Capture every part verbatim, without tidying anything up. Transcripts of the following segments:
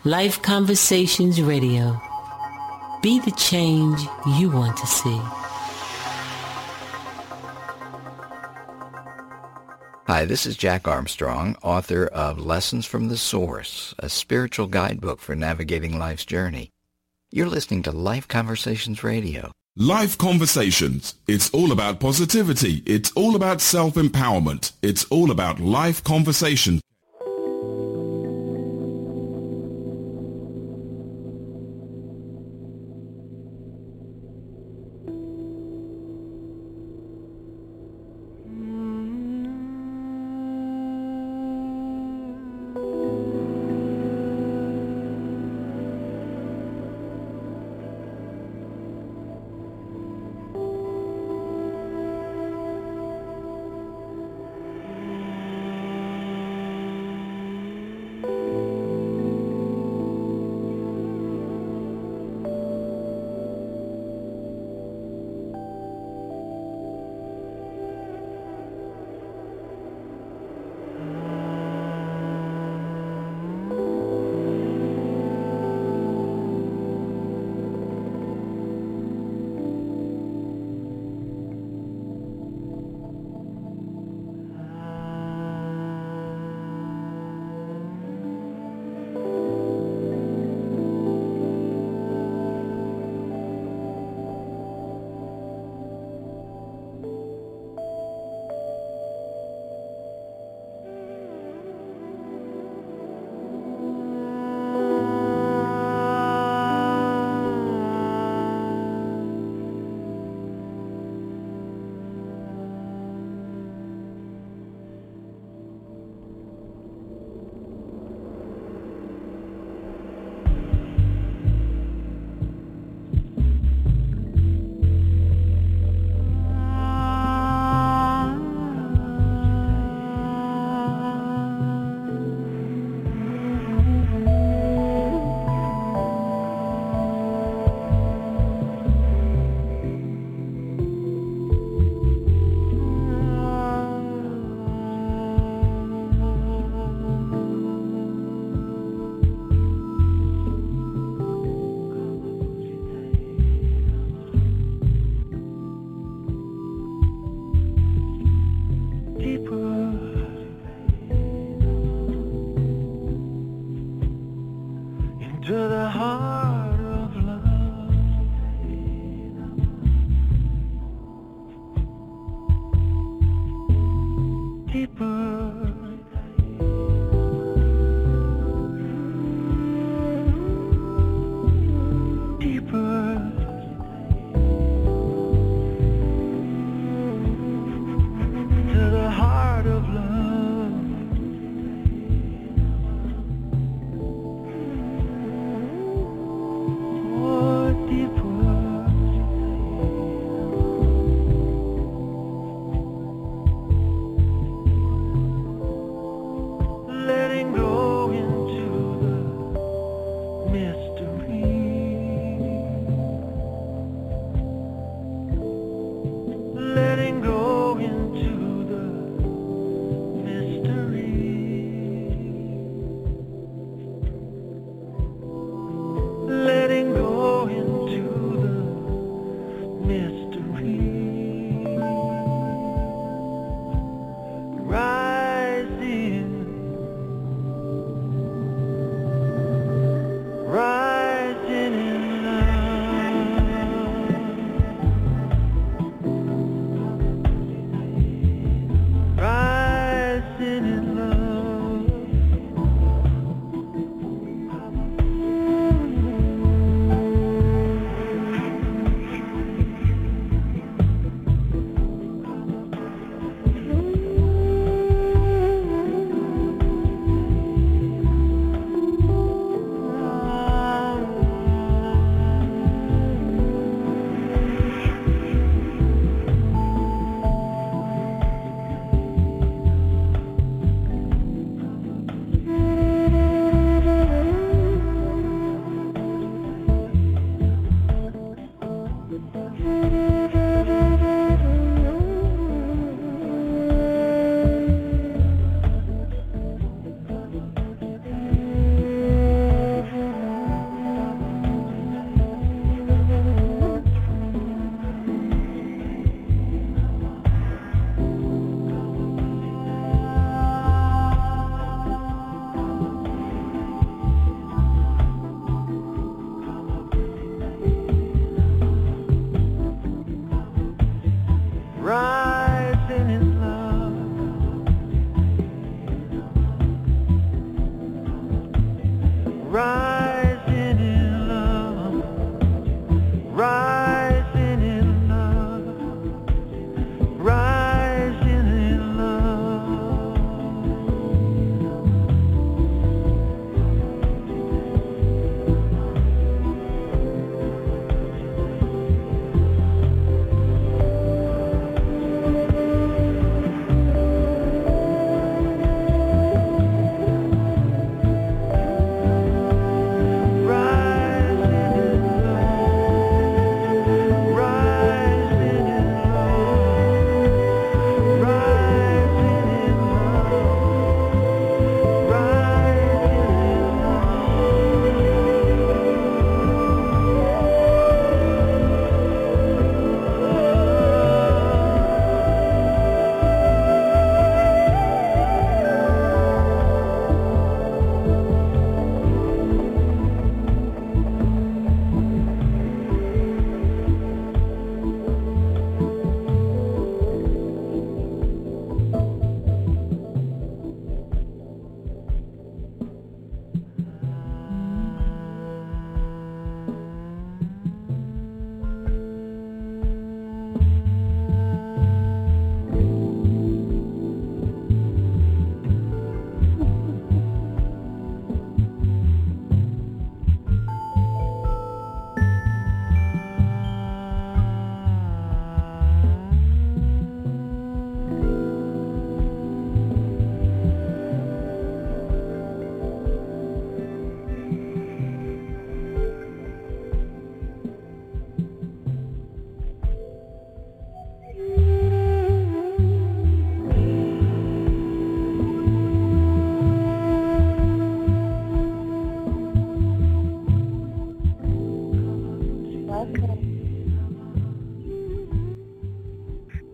Life Conversations Radio. Be the change you want to see. Hi, this is Jack Armstrong, author of Lessons from the Source, a spiritual guidebook for navigating life's journey. You're listening to Life Conversations Radio. Life Conversations. It's all about positivity. It's all about self-empowerment. It's all about life conversation.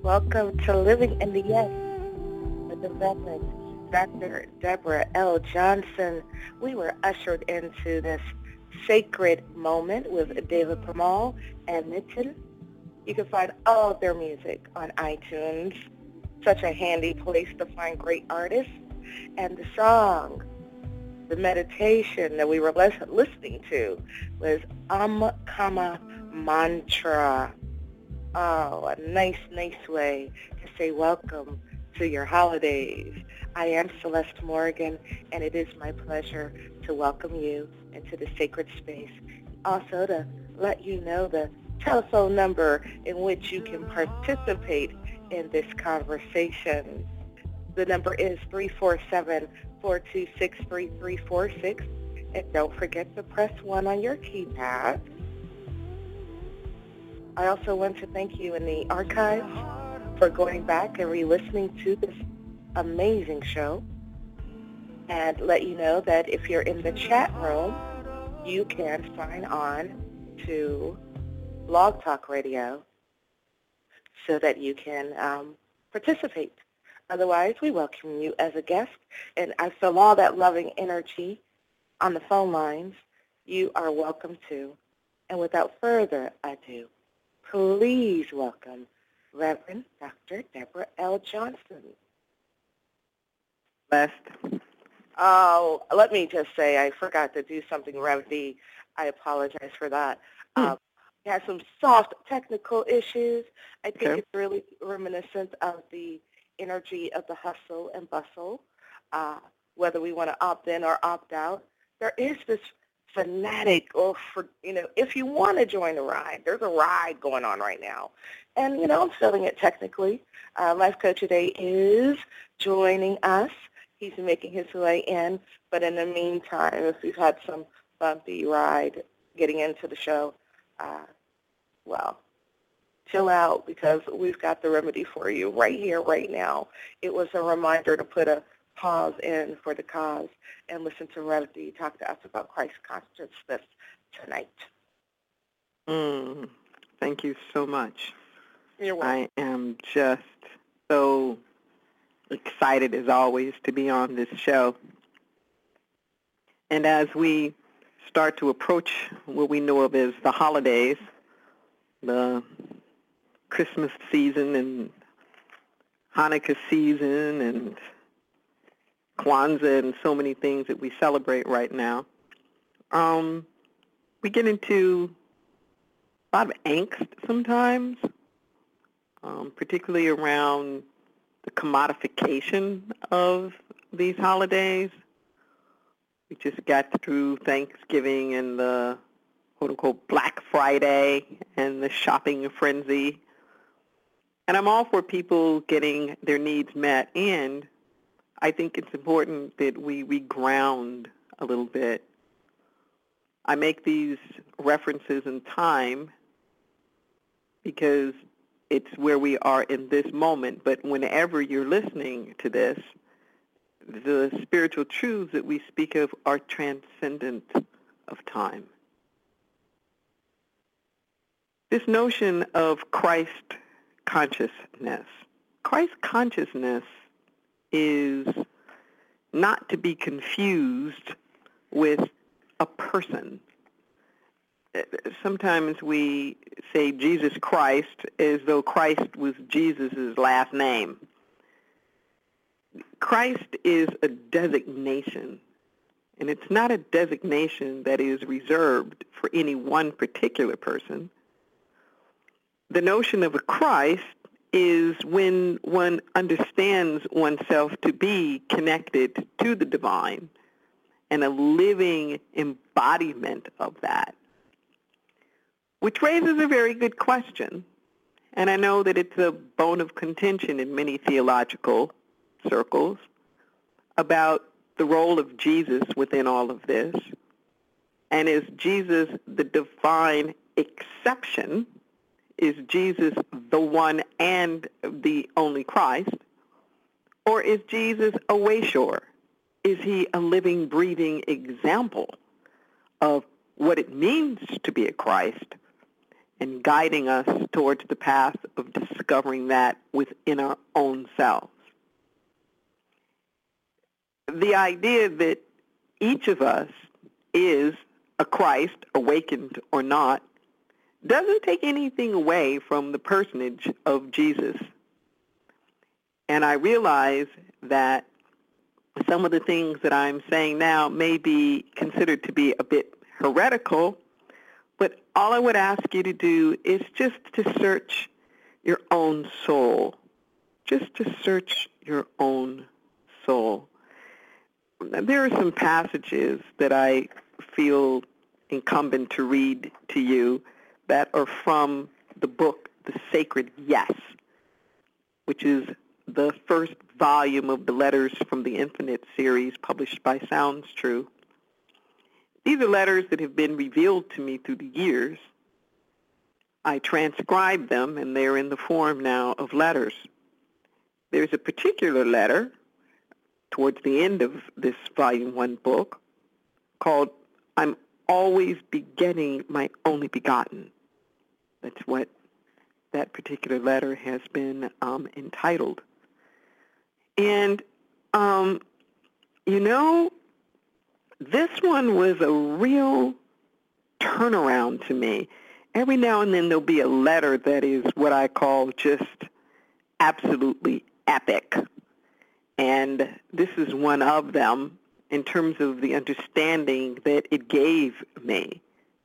welcome to Living in the Yes with the Reverend Doctor Deborah L. Johnson. We were ushered into this sacred moment with David Pramal and Nitin. You can find all of their music on iTunes. Such a handy place to find great artists. And the song, the meditation that we were les- listening to was Am Kama Mantra. Oh, a nice, nice way to say welcome to your holidays. I am Celeste Morgan, and it is my pleasure to welcome you into the sacred space. Also to let you know the telephone number in which you can participate in this conversation. The number is three four seven, four two six, three three four six. And don't forget to press one on your keypad. I also want to thank you in the archives for going back and re-listening to this amazing show, and let you know that if you're in the chat room, you can sign on to Blog Talk Radio so that you can um, participate. Otherwise, we welcome you as a guest, and I feel all that loving energy on the phone lines. You are welcome to. And without further ado, please welcome Reverend Doctor Deborah L. Johnson. Blessed. Oh, let me just say I forgot to do something, Reverend D. I apologize for that. Hmm. Um, we had some soft technical issues. I think Okay. it's really reminiscent of the energy of the hustle and bustle, uh, whether we want to opt in or opt out. There is this fanatic, or for, you know, if you want to join the ride, there's a ride going on right now. And, you know, I'm feeling it technically. Uh, Life Coach today is joining us. He's making his way in. But in the meantime, if you've had some bumpy ride getting into the show, uh, well, chill out, because we've got the remedy for you right here, right now. It was a reminder to put a pause in for the cause and listen to Remedy talk to us about Christ consciousness tonight. Mm, thank you so much. You're welcome. I am just so excited, as always, to be on this show. And as we start to approach what we know of as the holidays, the Christmas season and Hanukkah season and Kwanzaa and so many things that we celebrate right now, um, we get into a lot of angst sometimes, um, particularly around the commodification of these holidays. We just got through Thanksgiving and the quote-unquote Black Friday and the shopping frenzy. And I'm all for people getting their needs met, and I think it's important that we reground a little bit. I make these references in time because it's where we are in this moment, but whenever you're listening to this, the spiritual truths that we speak of are transcendent of time. This notion of Christ consciousness. Christ consciousness is not to be confused with a person. Sometimes we say Jesus Christ as though Christ was Jesus' last name. Christ is a designation, and it's not a designation that is reserved for any one particular person. The notion of a Christ is when one understands oneself to be connected to the divine and a living embodiment of that, which raises a very good question. And I know that it's a bone of contention in many theological circles about the role of Jesus within all of this. And is Jesus the divine exception? Is Jesus the one and the only Christ? Or is Jesus a wayshore? Is he a living, breathing example of what it means to be a Christ and guiding us towards the path of discovering that within our own selves. The idea that each of us is a Christ, awakened or not, doesn't take anything away from the personage of Jesus. And I realize that some of the things that I'm saying now may be considered to be a bit heretical, but all I would ask you to do is just to search your own soul. Just to search your own soul. There are some passages that I feel incumbent to read to you that are from the book, The Sacred Yes, which is the first volume of the Letters from the Infinite series published by Sounds True. These are letters that have been revealed to me through the years. I transcribed them, and they're in the form now of letters. There's a particular letter towards the end of this volume one book called I'm Always Begetting My Only Begotten. That's what that particular letter has been um, entitled. And, um, you know, this one was a real turnaround to me. Every now and then there'll be a letter that is what I call just absolutely epic. And this is one of them in terms of the understanding that it gave me.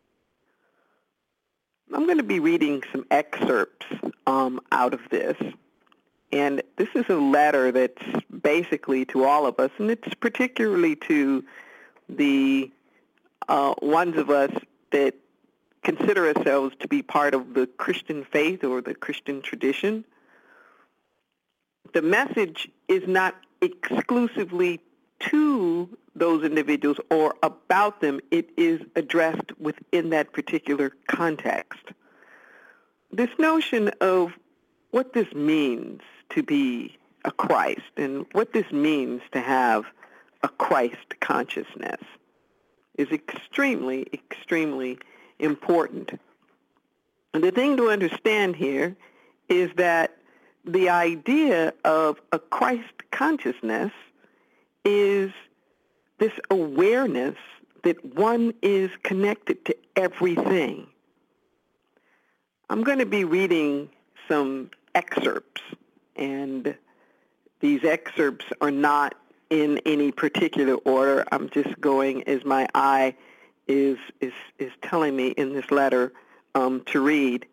I'm going to be reading some excerpts um, out of this. And this is a letter that's basically to all of us, and it's particularly to the uh, ones of us that consider ourselves to be part of the Christian faith or the Christian tradition. The message is not exclusively to those individuals or about them. It is addressed within that particular context. This notion of what this means to be a Christ and what this means to have a Christ consciousness is extremely, extremely important. And the thing to understand here is that the idea of a Christ consciousness is this awareness that one is connected to everything. I'm going to be reading some excerpts, and these excerpts are not in any particular order. I'm just going as my eye is is, is telling me in this letter um, to read.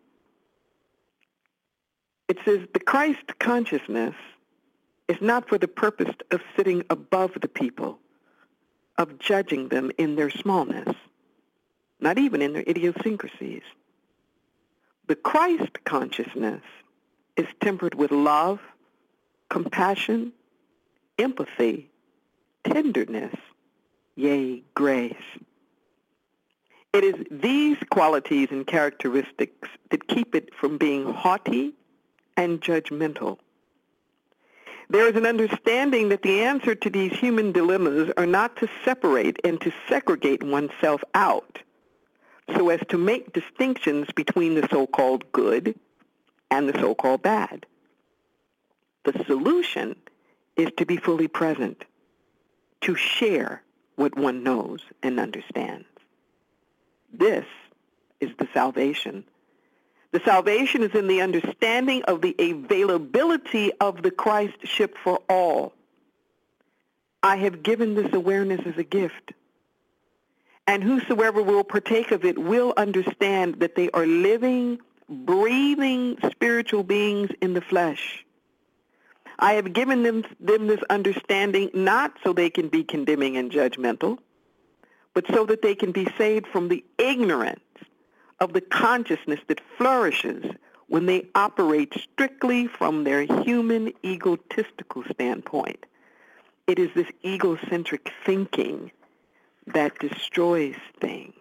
It says, the Christ consciousness is not for the purpose of sitting above the people, of judging them in their smallness, not even in their idiosyncrasies. The Christ consciousness is tempered with love, compassion, empathy, tenderness, yea, grace. It is these qualities and characteristics that keep it from being haughty and judgmental. There is an understanding that the answer to these human dilemmas are not to separate and to segregate oneself out so as to make distinctions between the so-called good and the so-called bad. The solution is to be fully present, to share what one knows and understands. This is the salvation. The salvation is in the understanding of the availability of the Christship for all. I have given this awareness as a gift, and whosoever will partake of it will understand that they are living, breathing spiritual beings in the flesh. I have given them, them this understanding not so they can be condemning and judgmental, but so that they can be saved from the ignorance of the consciousness that flourishes when they operate strictly from their human egotistical standpoint. It is this egocentric thinking that destroys things.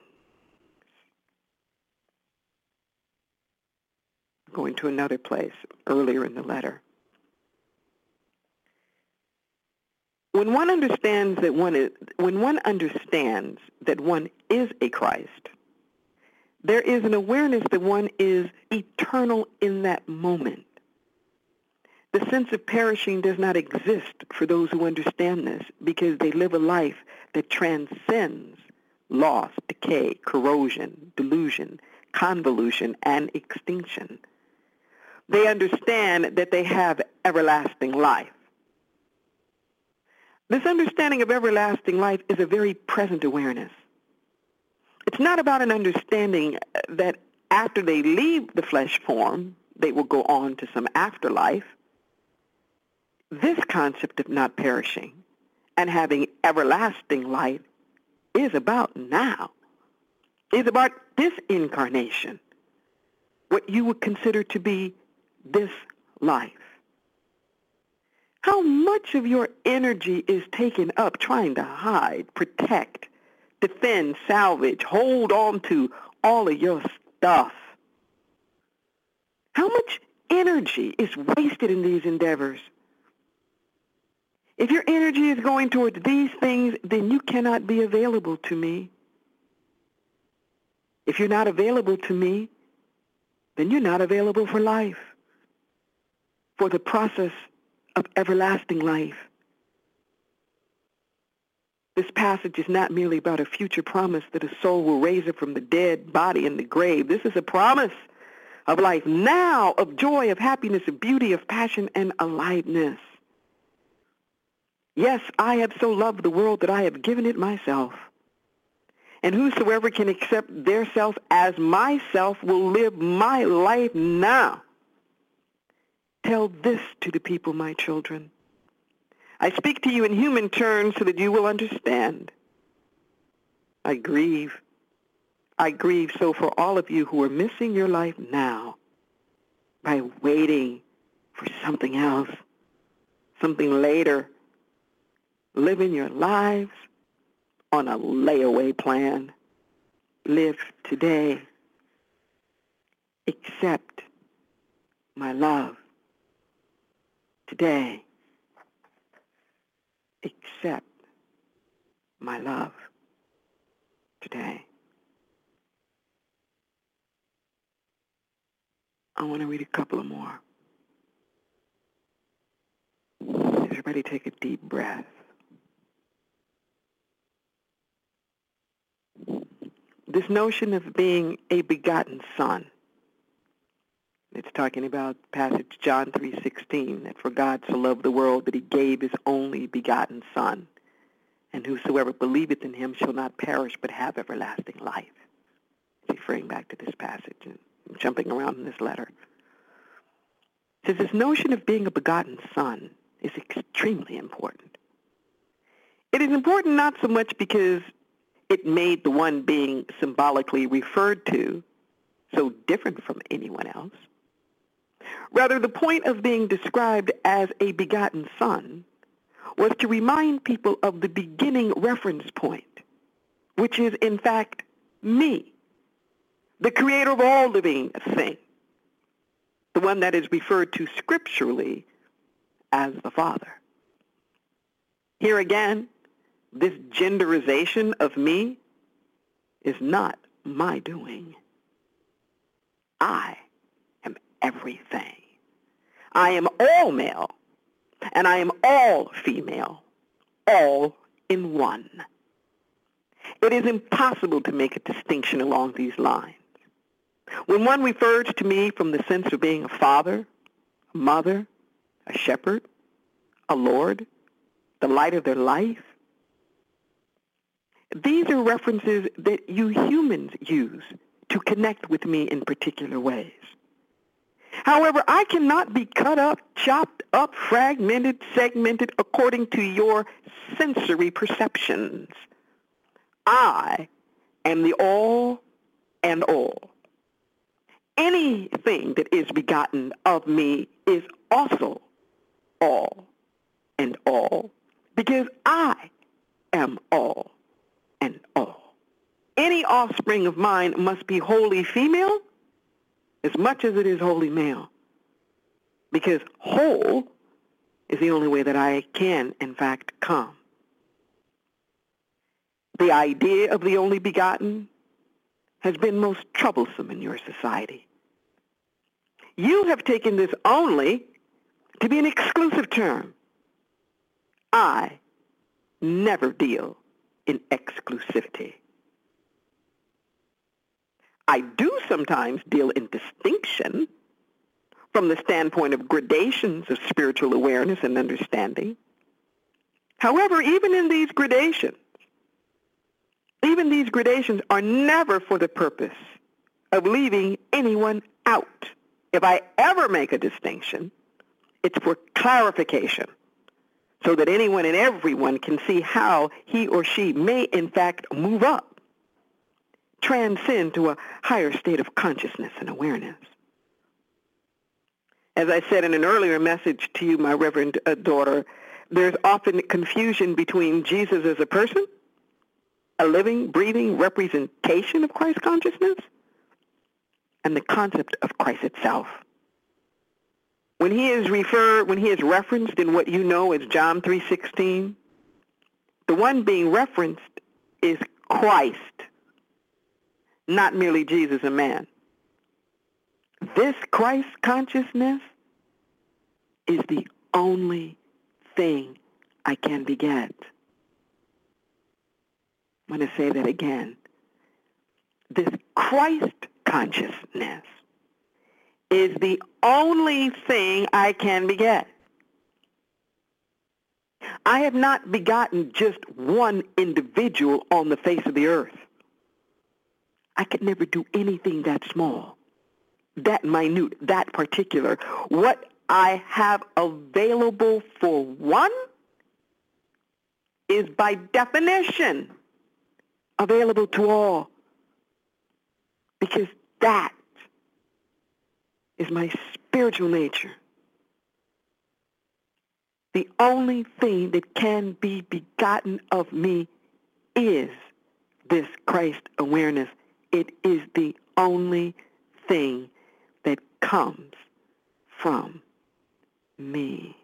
Going to another place earlier in the letter. When one understands that one is, when one understands that one is a Christ, There is an awareness that one is eternal in that moment. The sense of perishing does not exist for those who understand this because they live a life that transcends loss, decay, corrosion, delusion, convolution, and extinction. They understand that they have everlasting life. This understanding of everlasting life is a very present awareness. It's not about an understanding that after they leave the flesh form, they will go on to some afterlife. This concept of not perishing and having everlasting life is about now. It's about this incarnation, what you would consider to be this life. How much of your energy is taken up trying to hide, protect, defend, salvage, hold on to all of your stuff? How much energy is wasted in these endeavors? If your energy is going towards these things, then you cannot be available to me. If you're not available to me, then you're not available for life, for the process of everlasting life. This passage is not merely about a future promise that a soul will raise up from the dead body in the grave. This is a promise of life now, of joy, of happiness, of beauty, of passion, and aliveness. Yes, I have so loved the world that I have given it myself. And whosoever can accept their self as myself will live my life now. Tell this to the people, my children. I speak to you in human terms so that you will understand. I grieve. I grieve so for all of you who are missing your life now by waiting for something else, something later, living your lives on a layaway plan. Live today. Accept my love today. Accept my love today. I want to read a couple of more. Everybody take a deep breath. This notion of being a begotten son. It's talking about passage John three sixteen, that for God so loved the world that he gave his only begotten son, and whosoever believeth in him shall not perish but have everlasting life. It's referring back to this passage and jumping around in this letter. It says this notion of being a begotten son is extremely important. It is important not so much because it made the one being symbolically referred to so different from anyone else. Rather, the point of being described as a begotten son was to remind people of the beginning reference point, which is, in fact, me, the creator of all living things, the one that is referred to scripturally as the Father. Here again, this genderization of me is not my doing. I am everything. I am all male, and I am all female, all in one. It is impossible to make a distinction along these lines. When one refers to me from the sense of being a father, a mother, a shepherd, a lord, the light of their life, these are references that you humans use to connect with me in particular ways. However, I cannot be cut up, chopped up, fragmented, segmented according to your sensory perceptions. I am the all and all. Anything that is begotten of me is also all and all, because I am all and all. Any offspring of mine must be wholly female as much as it is wholly male, because whole is the only way that I can, in fact, come. The idea of the only begotten, has been most troublesome in your society. You have taken this only to be an exclusive term. I never deal in exclusivity. I do sometimes deal in distinction from the standpoint of gradations of spiritual awareness and understanding. However, even in these gradations, even these gradations are never for the purpose of leaving anyone out. If I ever make a distinction, it's for clarification, so that anyone and everyone can see how he or she may in fact move up, transcend to a higher state of consciousness and awareness. As I said in an earlier message to you, my reverend uh, daughter, there's often confusion between Jesus as a person, a living, breathing representation of Christ consciousness, and the concept of Christ itself. When he is referred, when he is referenced in what you know as John three sixteen, the one being referenced is Christ, not merely Jesus, a man. This Christ consciousness is the only thing I can beget. I'm going to say that again. This Christ consciousness is the only thing I can beget. I have not begotten just one individual on the face of the earth. I could never do anything that small, that minute, that particular. What I have available for one is by definition available to all, because that is my spiritual nature. The only thing that can be begotten of me is this Christ awareness. It is the only thing that comes from me.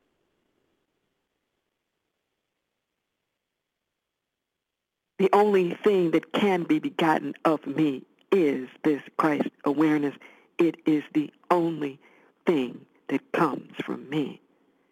The only thing that can be begotten of me is this Christ awareness. It is the only thing that comes from me.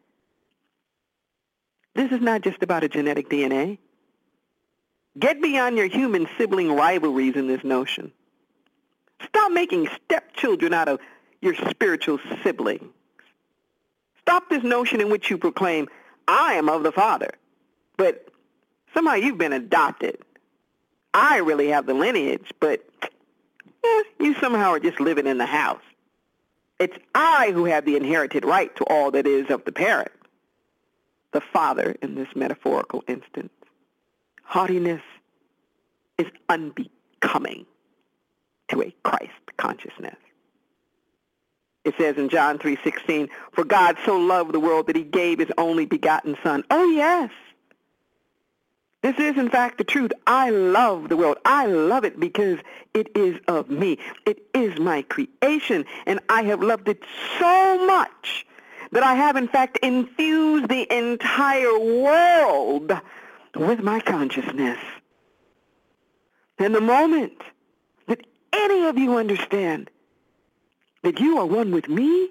This is not just about a genetic D N A. Get beyond your human sibling rivalries in this notion. Stop making stepchildren out of your spiritual siblings. Stop this notion in which you proclaim, I am of the Father, but somehow you've been adopted. I really have the lineage, but eh, you somehow are just living in the house. It's I who have the inherited right to all that is of the parent, the father in this metaphorical instance. Haughtiness is unbecoming to a Christ consciousness. It says in John three sixteen, for God so loved the world that he gave his only begotten Son. Oh, yes. This is, in fact, the truth. I love the world. I love it because it is of me. It is my creation, and I have loved it so much that I have, in fact, infused the entire world with my consciousness. And the moment that any of you understand that you are one with me,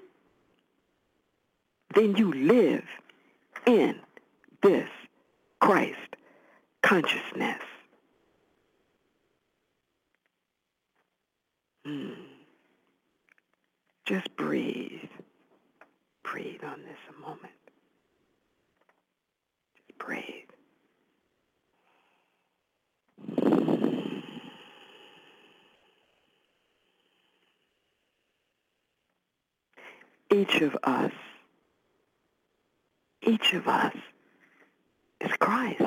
then you live in this Christ consciousness. Hmm. Just breathe. Breathe on this a moment. Just breathe. Each of us, each of us is Christ.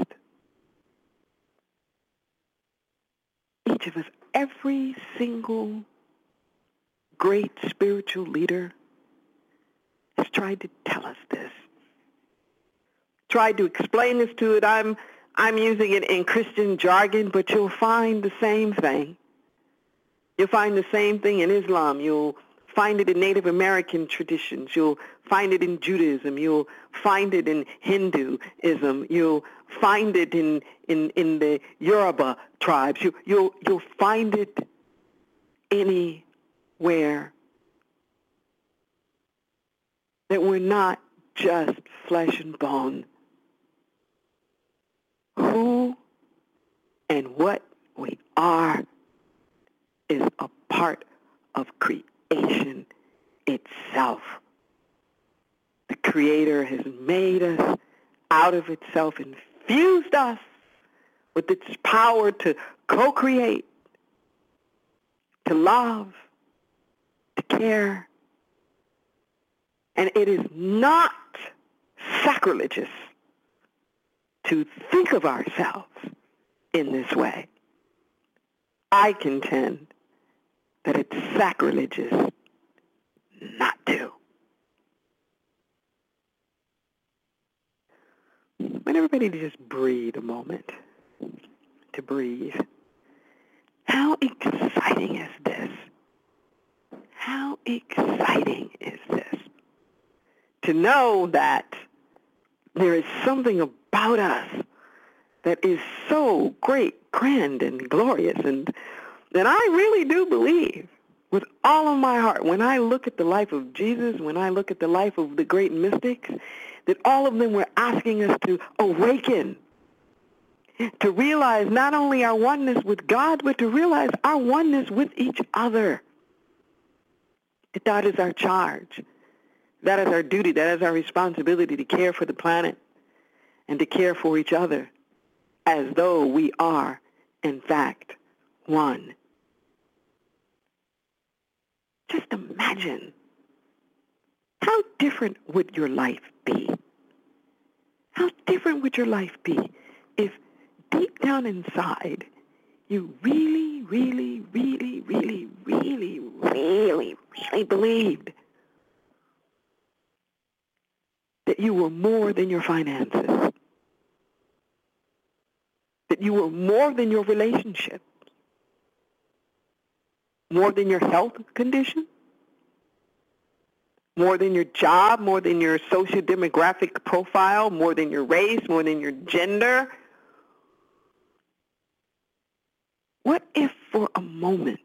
Each of us, every single great spiritual leader has tried to tell us this. Tried to explain this to it. I'm I'm using it in Christian jargon, but you'll find the same thing. You'll find the same thing in Islam. You'll find it in Native American traditions. You'll find it in Judaism. You'll find it in Hinduism. You'll find it in, in, in the Yoruba tribes. You, you'll, you'll find it anywhere that we're not just flesh and bone. Who and what we are is a part of creation itself. The Creator has made us out of itself, infused us with its power to co-create, to love, to care. And it is not sacrilegious to think of ourselves in this way. I contend that it's sacrilegious not to. I want everybody to just breathe a moment. To breathe. How exciting is this? How exciting is this? To know that there is something about us that is so great, grand, and glorious, and that I really do believe with all of my heart, when I look at the life of Jesus, when I look at the life of the great mystics, that all of them were asking us to awaken, to realize not only our oneness with God, but to realize our oneness with each other. That that is our charge. That is our duty. That is our responsibility to care for the planet and to care for each other as though we are, in fact, one. Just imagine, how different would your life be? How different would your life be if deep down inside you really, really, really, really, really, really, really believed that you were more than your finances, that you were more than your relationship, more than your health condition, more than your job, more than your socio-demographic profile, more than your race, more than your gender. What if for a moment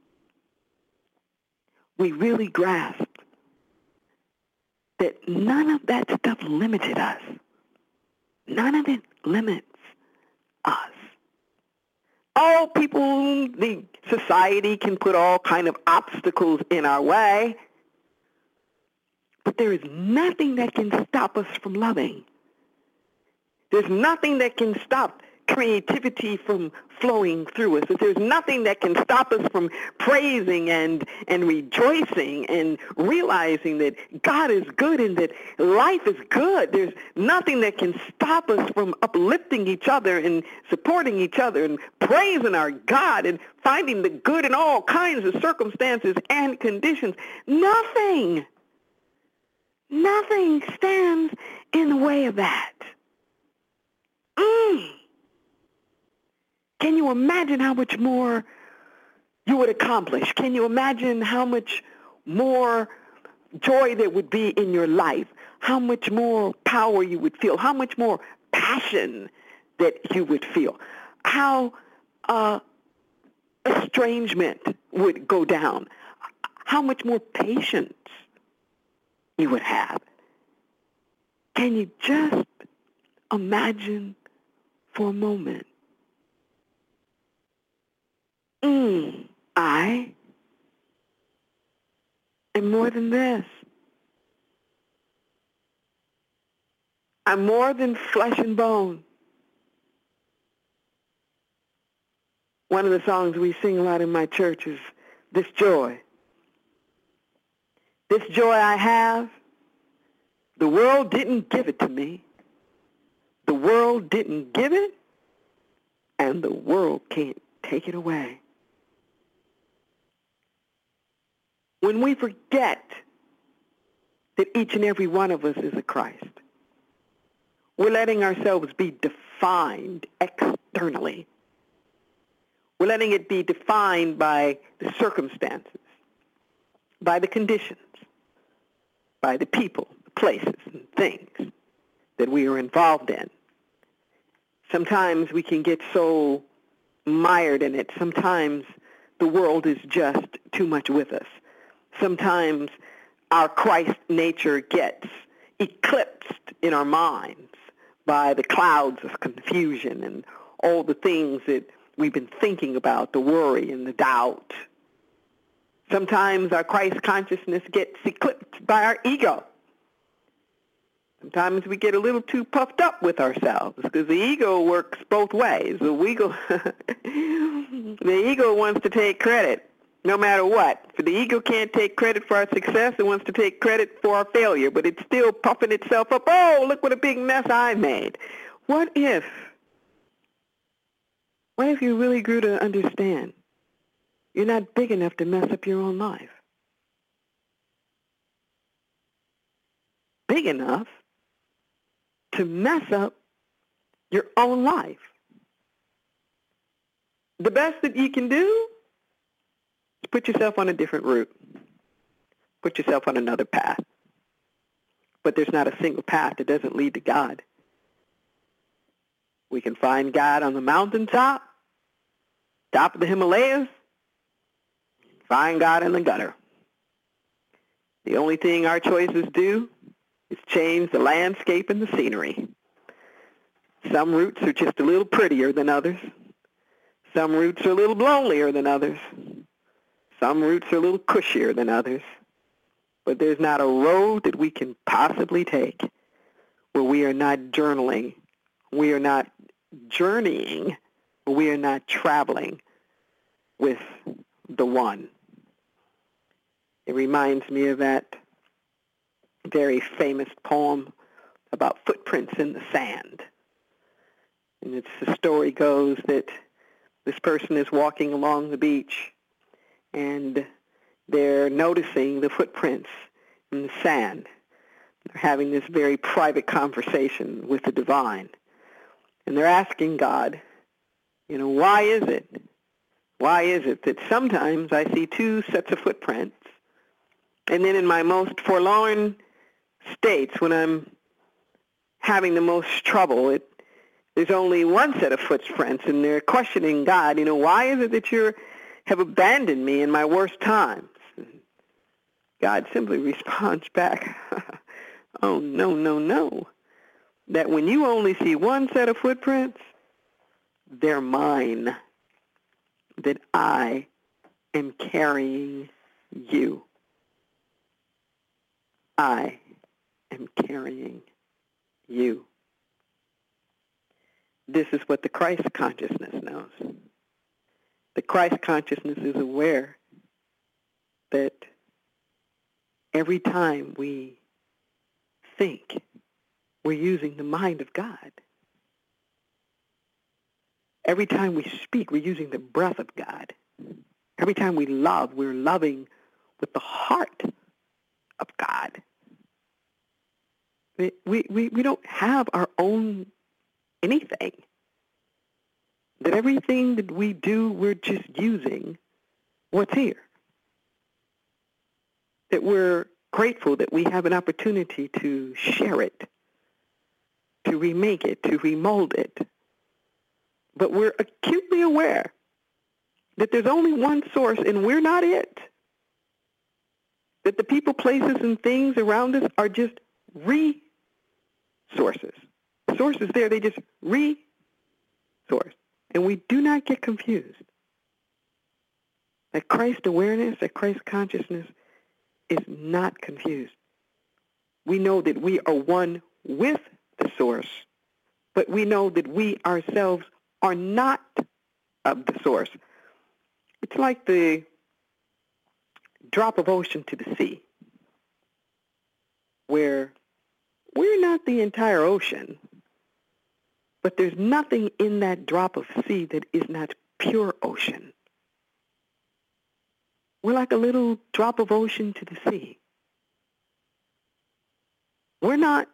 we really grasped that none of that stuff limited us? None of it limits us. Oh, people, the society can put all kind of obstacles in our way, but there is nothing that can stop us from loving. There's nothing that can stop creativity from flowing through us. There's nothing that can stop us from praising and, and rejoicing and realizing that God is good and that life is good. There's nothing that can stop us from uplifting each other and supporting each other and praising our God and finding the good in all kinds of circumstances and conditions. Nothing. Nothing stands in the way of that. Mm. Can you imagine how much more you would accomplish? Can you imagine how much more joy there would be in your life? How much more power you would feel? How much more passion that you would feel? How uh, estrangement would go down? How much more patience you would have? Can you just imagine for a moment? Mm, I am more than this. I'm more than flesh and bone. One of the songs we sing a lot in my church is this joy. This joy I have, the world didn't give it to me. The world didn't give it, and the world can't take it away. When we forget that each and every one of us is a Christ, we're letting ourselves be defined externally. We're letting it be defined by the circumstances, by the conditions, by the people, the places, and things that we are involved in. Sometimes we can get so mired in it. Sometimes the world is just too much with us. Sometimes our Christ nature gets eclipsed in our minds by the clouds of confusion and all the things that we've been thinking about, the worry and the doubt. Sometimes our Christ consciousness gets eclipsed by our ego. Sometimes we get a little too puffed up with ourselves because the ego works both ways. The ego, the ego wants to take credit no matter what. For the ego can't take credit for our success. It wants to take credit for our failure, but it's still puffing itself up. Oh, look what a big mess I made. What if, what if you really grew to understand you're not big enough to mess up your own life? Big enough to mess up your own life. The best that you can do is put yourself on a different route. Put yourself on another path. But there's not a single path that doesn't lead to God. We can find God on the mountaintop, top of the Himalayas, find God in the gutter. The only thing our choices do is change the landscape and the scenery. Some routes are just a little prettier than others. Some routes are a little lonelier than others. Some routes are a little cushier than others. But there's not a road that we can possibly take where we are not journaling, we are not journeying, we are not traveling with the one. It reminds me of that very famous poem about footprints in the sand. And it's, the story goes that this person is walking along the beach and they're noticing the footprints in the sand. They're having this very private conversation with the divine. And they're asking God, you know, why is it? Why is it that sometimes I see two sets of footprints, and then in my most forlorn states, when I'm having the most trouble, it, there's only one set of footprints, and they're questioning God, you know, why is it that you have abandoned me in my worst times? And God simply responds back, oh, no, no, no, that when you only see one set of footprints, they're mine, that I am carrying you. I am carrying you. This is what the Christ consciousness knows. The Christ consciousness is aware that every time we think, we're using the mind of God. Every time we speak, we're using the breath of God. Every time we love, we're loving with the heart of God. We, we, we don't have our own anything. That everything that we do, we're just using what's here. That we're grateful that we have an opportunity to share it, to remake it, to remold it. But we're acutely aware that there's only one source and we're not it. That the people, places, and things around us are just resources. Sources there, they just resource. And we do not get confused. That Christ awareness, that Christ consciousness is not confused. We know that we are one with the source, but we know that we ourselves are not of the source. It's like the drop of ocean to the sea, where we're not the entire ocean, but there's nothing in that drop of sea that is not pure ocean. We're like a little drop of ocean to the sea. We're not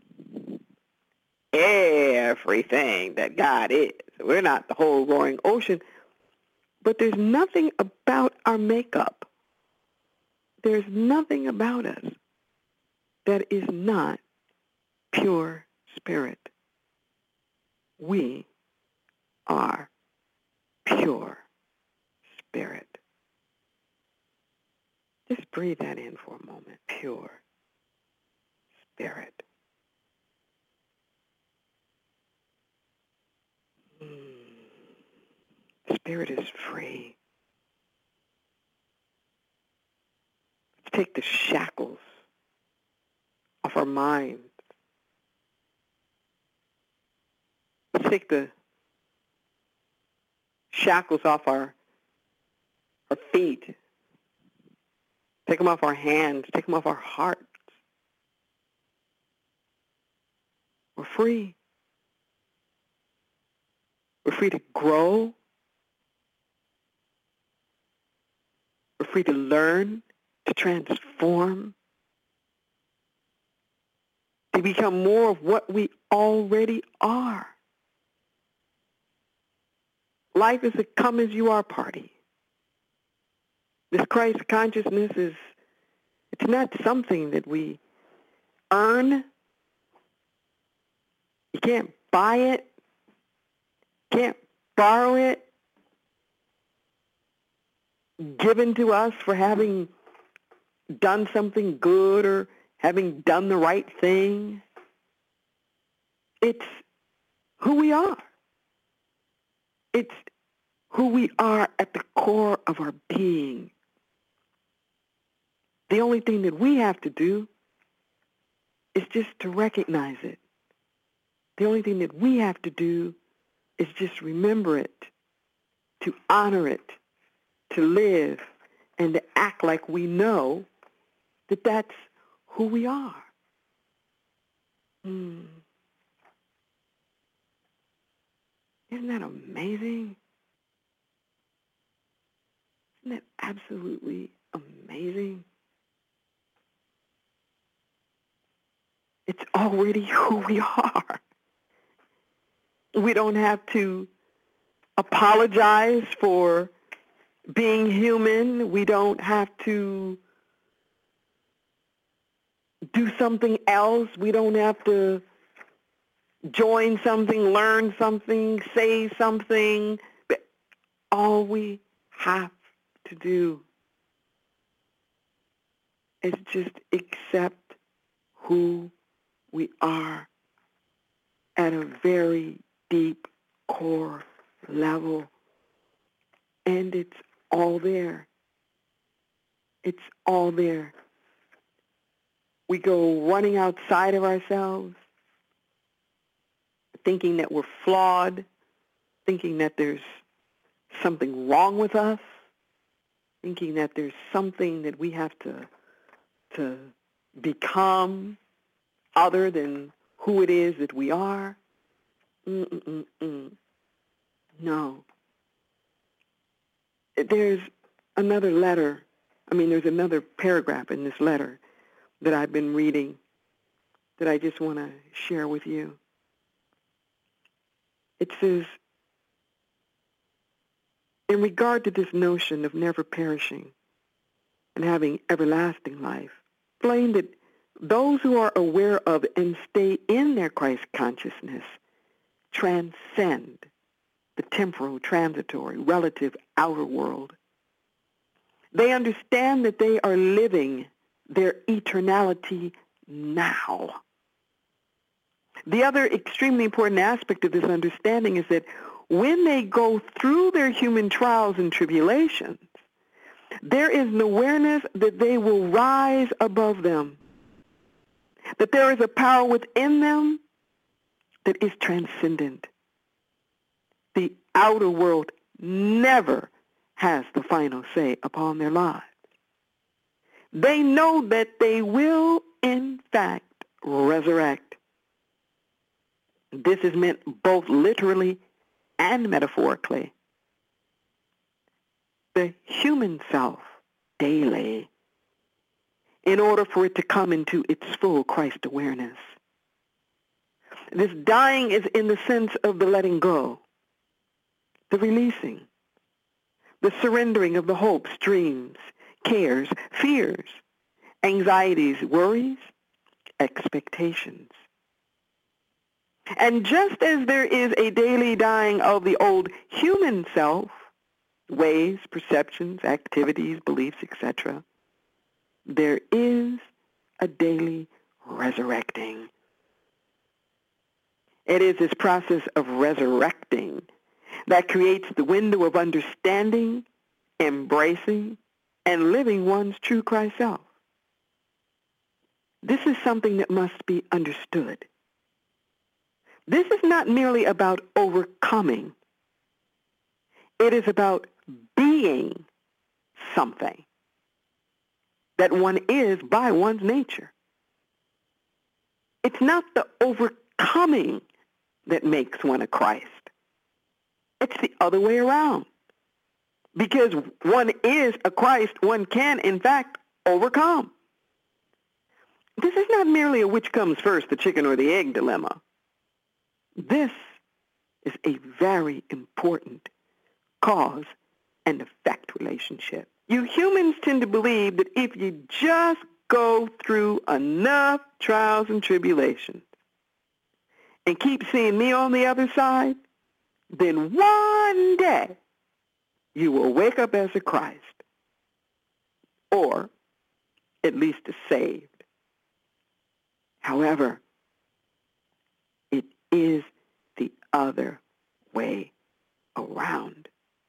everything that God is. We're not the whole roaring ocean, but there's nothing about our makeup. There's nothing about us that is not pure spirit. We are pure spirit. Just breathe that in for a moment. Pure spirit. Mm. Spirit is free. Let's take the shackles off our minds. Let's take the shackles off our, our feet. Take them off our hands. Take them off our hearts. We're free. We're free to grow. We're free to learn, to transform, to become more of what we already are. Life is a come-as-you-are party. This Christ consciousness is, it's not something that we earn. You can't buy it. Can't borrow it. Given to us for having done something good or having done the right thing. It's who we are. It's who we are at the core of our being. The only thing that we have to do is just to recognize it. The only thing that we have to do is just remember it, to honor it, to live, and to act like we know that that's who we are. Hmm. Isn't that amazing? Isn't that absolutely amazing? It's already who we are. We don't have to apologize for being human. We don't have to do something else. We don't have to join something, learn something, say something. But all we have to do is just accept who we are at a very deep core level. And it's all there. It's all there. We go running outside of ourselves, thinking that we're flawed, thinking that there's something wrong with us, thinking that there's something that we have to, to become other than who it is that we are. Mm-mm-mm-mm. No. There's another letter, I mean, there's another paragraph in this letter that I've been reading that I just want to share with you. It says, in regard to this notion of never perishing and having everlasting life, explain that those who are aware of and stay in their Christ consciousness transcend the temporal, transitory, relative outer world. They understand that they are living their eternality now. The other extremely important aspect of this understanding is that when they go through their human trials and tribulations, there is an awareness that they will rise above them, that there is a power within them that is transcendent. The outer world never has the final say upon their lives. They know that they will, in fact, resurrect. This is meant both literally and metaphorically. The human self daily, in order for it to come into its full Christ awareness. This dying is in the sense of the letting go, the releasing, the surrendering of the hopes, dreams, cares, fears, anxieties, worries, expectations. And just as there is a daily dying of the old human self, ways, perceptions, activities, beliefs, et cetera, there is a daily resurrecting. It is this process of resurrecting that creates the window of understanding, embracing, and living one's true Christ self. This is something that must be understood. This is not merely about overcoming. It is about being something that one is by one's nature. It's not the overcoming that makes one a Christ. It's the other way around. Because one is a Christ, one can, in fact, overcome. This is not merely a which comes first, the chicken or the egg dilemma. This is a very important cause and effect relationship. You humans tend to believe that if you just go through enough trials and tribulations and keep seeing me on the other side, then one day you will wake up as a Christ, or at least a saved. However, it is the other way around.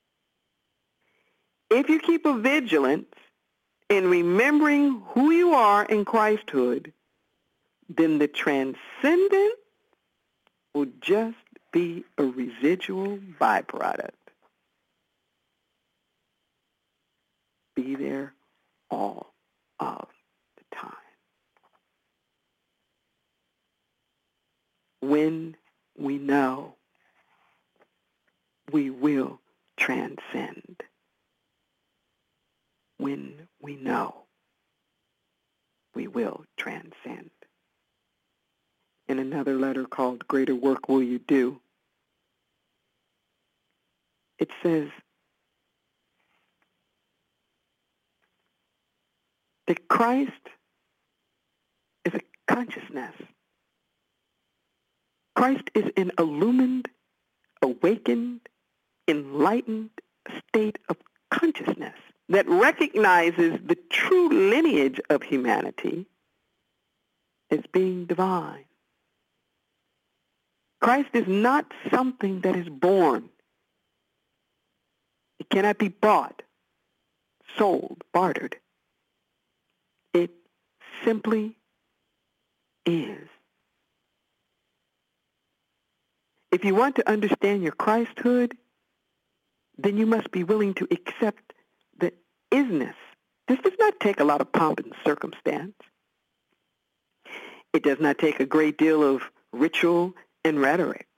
If you keep a vigilance in remembering who you are in Christhood, then the transcendent will just be a residual byproduct. Be there all of the time. When we know, we will transcend. When we know, we will transcend. In another letter called Greater Work Will You Do, it says that Christ is a consciousness. Christ is an illumined, awakened, enlightened state of consciousness that recognizes the true lineage of humanity as being divine. Christ is not something that is born. It cannot be bought, sold, bartered. It simply is. If you want to understand your Christhood, then you must be willing to accept the isness. This does not take a lot of pomp and circumstance. It does not take a great deal of ritual and rhetoric.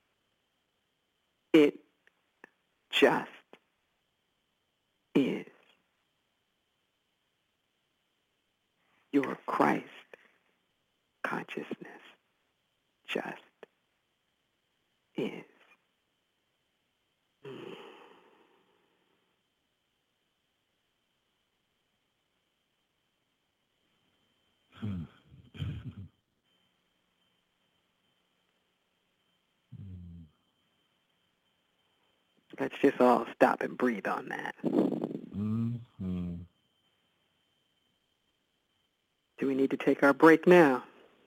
It just is. Your Christ consciousness just is. Mm. Hmm. Let's just all stop and breathe on that. Mm-hmm. Do we need to take our break now?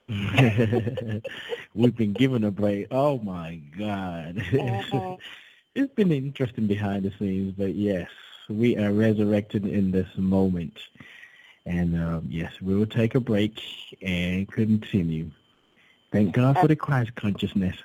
We've been given a break. Oh, my God. Uh-huh. It's been interesting behind the scenes, but yes, we are resurrected in this moment. And um, yes, we will take a break and continue. Thank God for the Christ consciousness.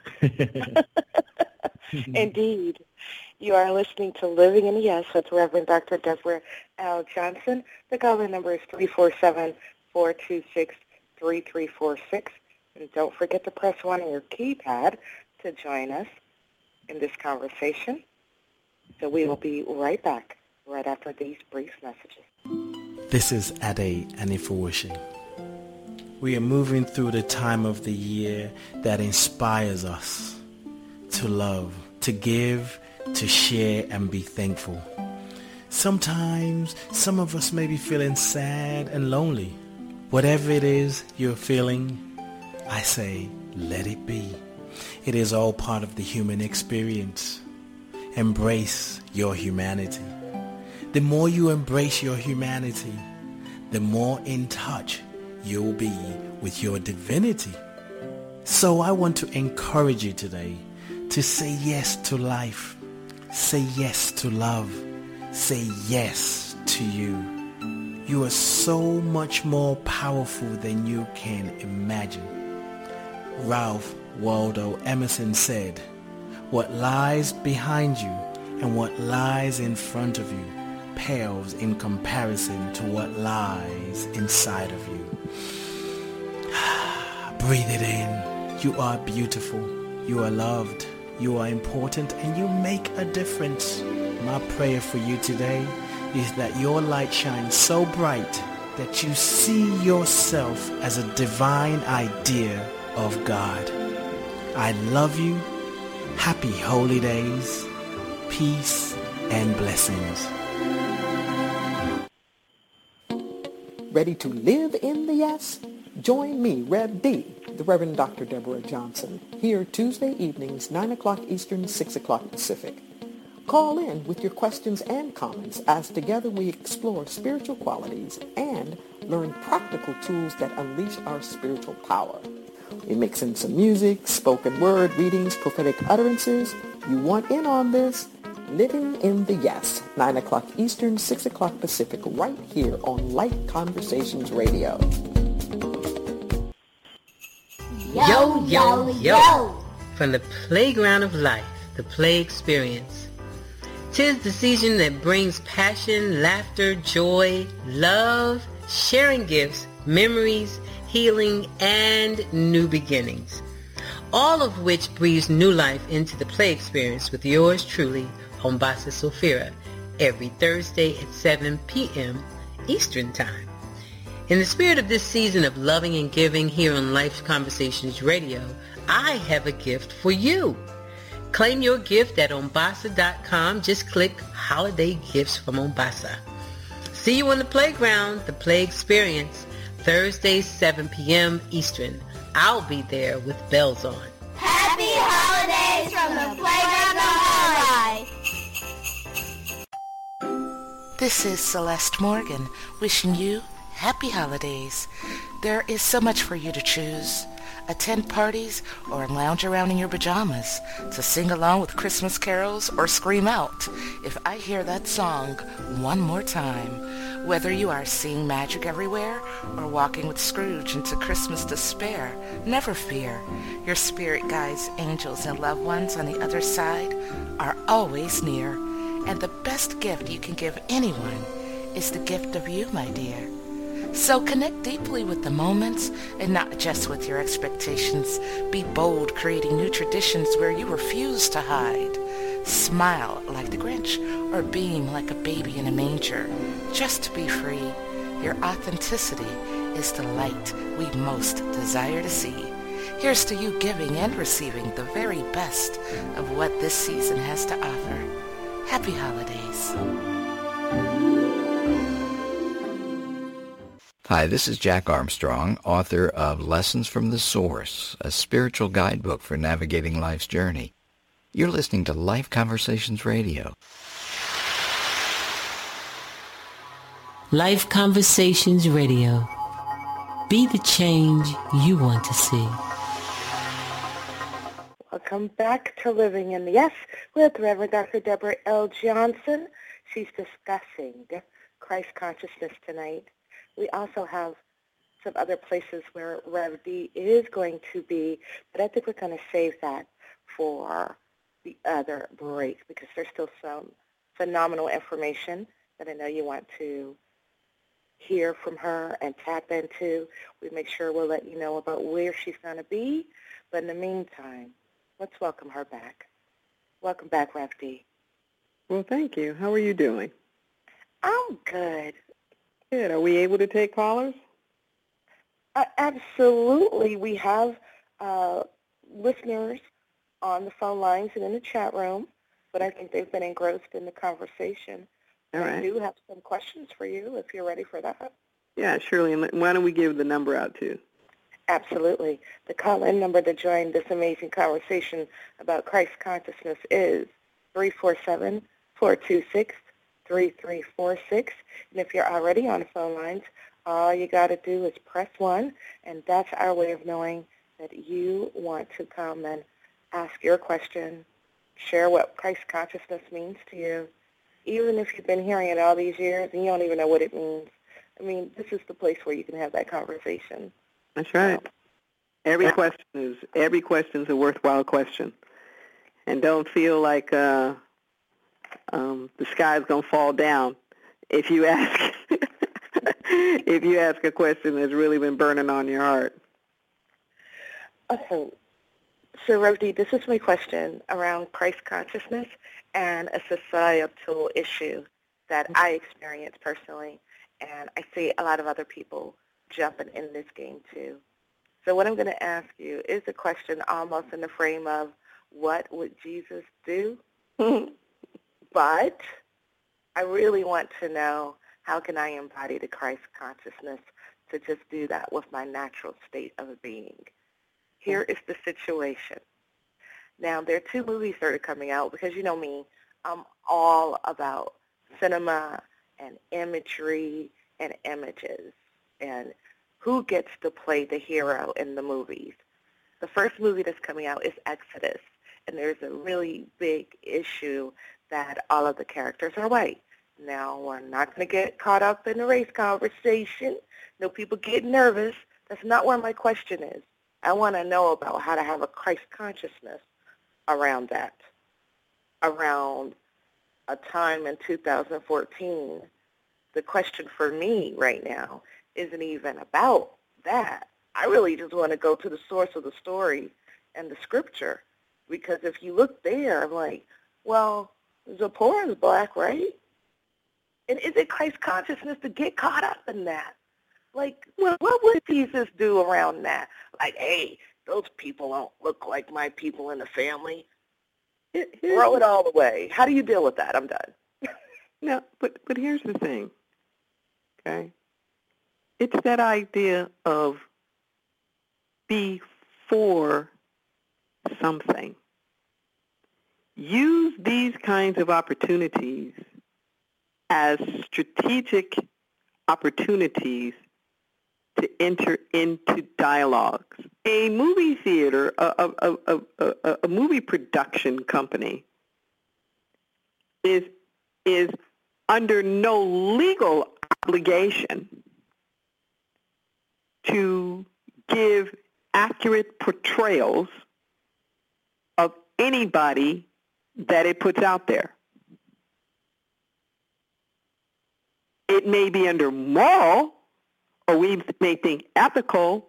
Indeed. You are listening to Living in the Yes with Reverend Doctor Deborah L. Johnson. The call-in number is three four seven, four two six, three three four six. And don't forget to press one on your keypad to join us in this conversation. So we will be right back right after these brief messages. This is Ade Anifuoshi. We are moving through the time of the year that inspires us to love, to give, to share, and be thankful. Sometimes some of us may be feeling sad and lonely. Whatever it is you're feeling, I say, let it be. It is all part of the human experience. Embrace your humanity. The more you embrace your humanity, the more in touch you'll be with your divinity. So I want to encourage you today to say yes to life. Say yes to love. Say yes to you. You are so much more powerful than you can imagine. Ralph Waldo Emerson said, "What lies behind you and what lies in front of you pales in comparison to what lies inside of you." Breathe it in. You are beautiful. You are loved. You are important, and you make a difference. My prayer for you today is that your light shines so bright that you see yourself as a divine idea of God. I love you. Happy holy days. Peace and blessings. Ready to live in the yes? Join me, Rev D, the Reverend Doctor Deborah Johnson, here Tuesday evenings, nine o'clock Eastern, six o'clock Pacific. Call in with your questions and comments as together we explore spiritual qualities and learn practical tools that unleash our spiritual power. We mix in some music, spoken word, readings, prophetic utterances. You want in on this? Living in the Yes, nine o'clock Eastern, six o'clock Pacific, right here on Life Conversations Radio. Yo, yo, yo! From the playground of life, the play experience. 'Tis the season that brings passion, laughter, joy, love, sharing gifts, memories, healing, and new beginnings. All of which breathes new life into the play experience with yours truly, Hombasa Sofira, every Thursday at seven p.m. Eastern Time. In the spirit of this season of loving and giving here on Life Conversations Radio, I have a gift for you. Claim your gift at Ombasa dot com. Just click Holiday Gifts from Ombasa. See you on the playground, the play experience, Thursdays, seven p.m. Eastern. I'll be there with bells on. Happy holidays from the playground of life. This is Celeste Morgan wishing you happy holidays. There is so much for you to choose. Attend parties or lounge around in your pajamas to sing along with Christmas carols or scream out, "If I hear that song one more time." Whether you are seeing magic everywhere or walking with Scrooge into Christmas despair, never fear. Your spirit guides, angels, and loved ones on the other side are always near. And the best gift you can give anyone is the gift of you, my dear. So connect deeply with the moments and not just with your expectations. Be bold, creating new traditions where you refuse to hide. Smile like the Grinch or beam like a baby in a manger. Just be free. Your authenticity is the light we most desire to see. Here's to you giving and receiving the very best of what this season has to offer. Happy holidays. Hi, this is Jack Armstrong, author of Lessons from the Source, a spiritual guidebook for navigating life's journey. You're listening to Life Conversations Radio. Life Conversations Radio. Be the change you want to see. Welcome back to Living in the Yes with Reverend Doctor Deborah L. Johnson. She's discussing Christ consciousness tonight. We also have some other places where Rev D is going to be, but I think we're going to save that for the other break because there's still some phenomenal information that I know you want to hear from her and tap into. We make sure we'll let you know about where she's going to be, but in the meantime, let's welcome her back. Welcome back, Rev D. Well, thank you. How are you doing? I'm good. Good. Are we able to take callers? Uh, absolutely. We have uh, listeners on the phone lines and in the chat room, but I think they've been engrossed in the conversation. All right. I do have some questions for you if you're ready for that. Yeah, surely. And why don't we give the number out, too? Absolutely. The call-in number to join this amazing conversation about Christ consciousness is three four seven, four two six, three three four six. And if you're already on the phone lines, All you got to do is press one, and that's our way of knowing that you want to come and ask your question, share what Christ consciousness means to you, even if you've been hearing it all these years and you don't even know what it means. I mean, this is the place where you can have that conversation. That's right. So, every yeah. question is every question's a worthwhile question, and don't feel like uh, um, the sky's gonna fall down if you ask if you ask a question that's really been burning on your heart. Okay. So, Revdi, this is my question around Christ consciousness and a societal issue that I experience personally, and I see a lot of other people jumping in this game too. So what I'm going to ask you is a question almost in the frame of, what would Jesus do? But I really want to know, how can I embody the Christ consciousness to just do that with my natural state of being? Here is the situation. Now, there are two movies that are coming out because, you know me, I'm all about cinema and imagery and images and who gets to play the hero in the movies. The first movie that's coming out is Exodus, and there's a really big issue that all of the characters are white. Now, we're not going to get caught up in the race conversation. No people get nervous. That's not where my question is. I want to know about how to have a Christ consciousness around that, around a time in two thousand fourteen. The question for me right now isn't even about that. I really just want to go to the source of the story and the scripture, because if you look there, I'm like, well, Zipporah is black, right? And is it Christ consciousness to get caught up in that? Like, well, what would Jesus do around that? Like, hey, those people don't look like my people in the family. Here, Throw it all away. How do you deal with that? I'm done. No, but but here's the thing, okay? It's that idea of before something. Use these kinds of opportunities as strategic opportunities to enter into dialogues. A movie theater, a, a, a, a, a movie production company is is under no legal obligation to give accurate portrayals of anybody that it puts out there. It may be under moral, or we may think ethical,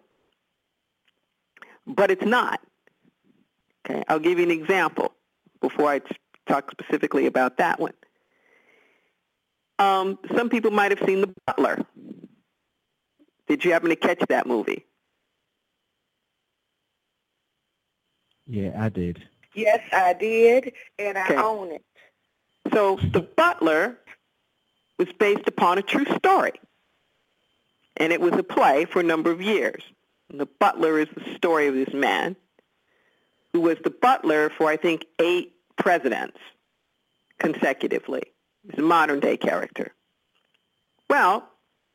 but it's not. Okay, I'll give you an example before I talk specifically about that one. Um, some people might have seen The Butler. Did you happen to catch that movie? Yeah, I did. Yes, I did, and I okay. own it. So The Butler was based upon a true story, and it was a play for a number of years. And The Butler is the story of this man who was the butler for, I think, eight presidents consecutively. He's a modern-day character. Well,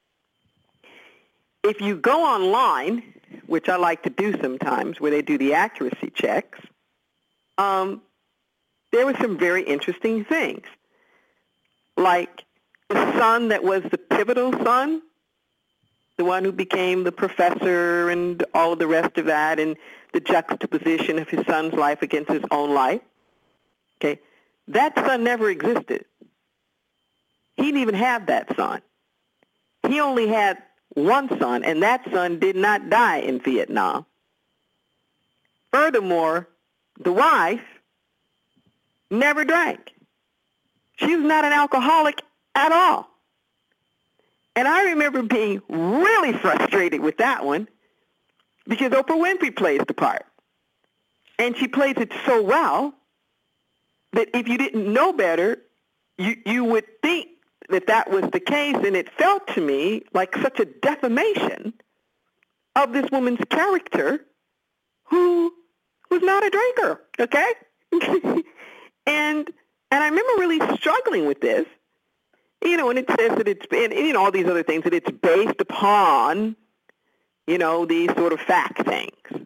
if you go online, which I like to do sometimes, where they do the accuracy checks, um, there were some very interesting things. Like the son that was the pivotal son, the one who became the professor and all of the rest of that, and the juxtaposition of his son's life against his own life. Okay, that son never existed. He didn't even have that son. He only had one son, and that son did not die in Vietnam. Furthermore, the wife never drank. She was not an alcoholic at all. And I remember being really frustrated with that one because Oprah Winfrey plays the part. And she plays it so well that if you didn't know better, you, you would think that that was the case, and it felt to me like such a defamation of this woman's character who was not a drinker, okay? and and I remember really struggling with this You know, and it says that it's, and, you know, all these other things, that it's based upon, you know, these sort of fact things.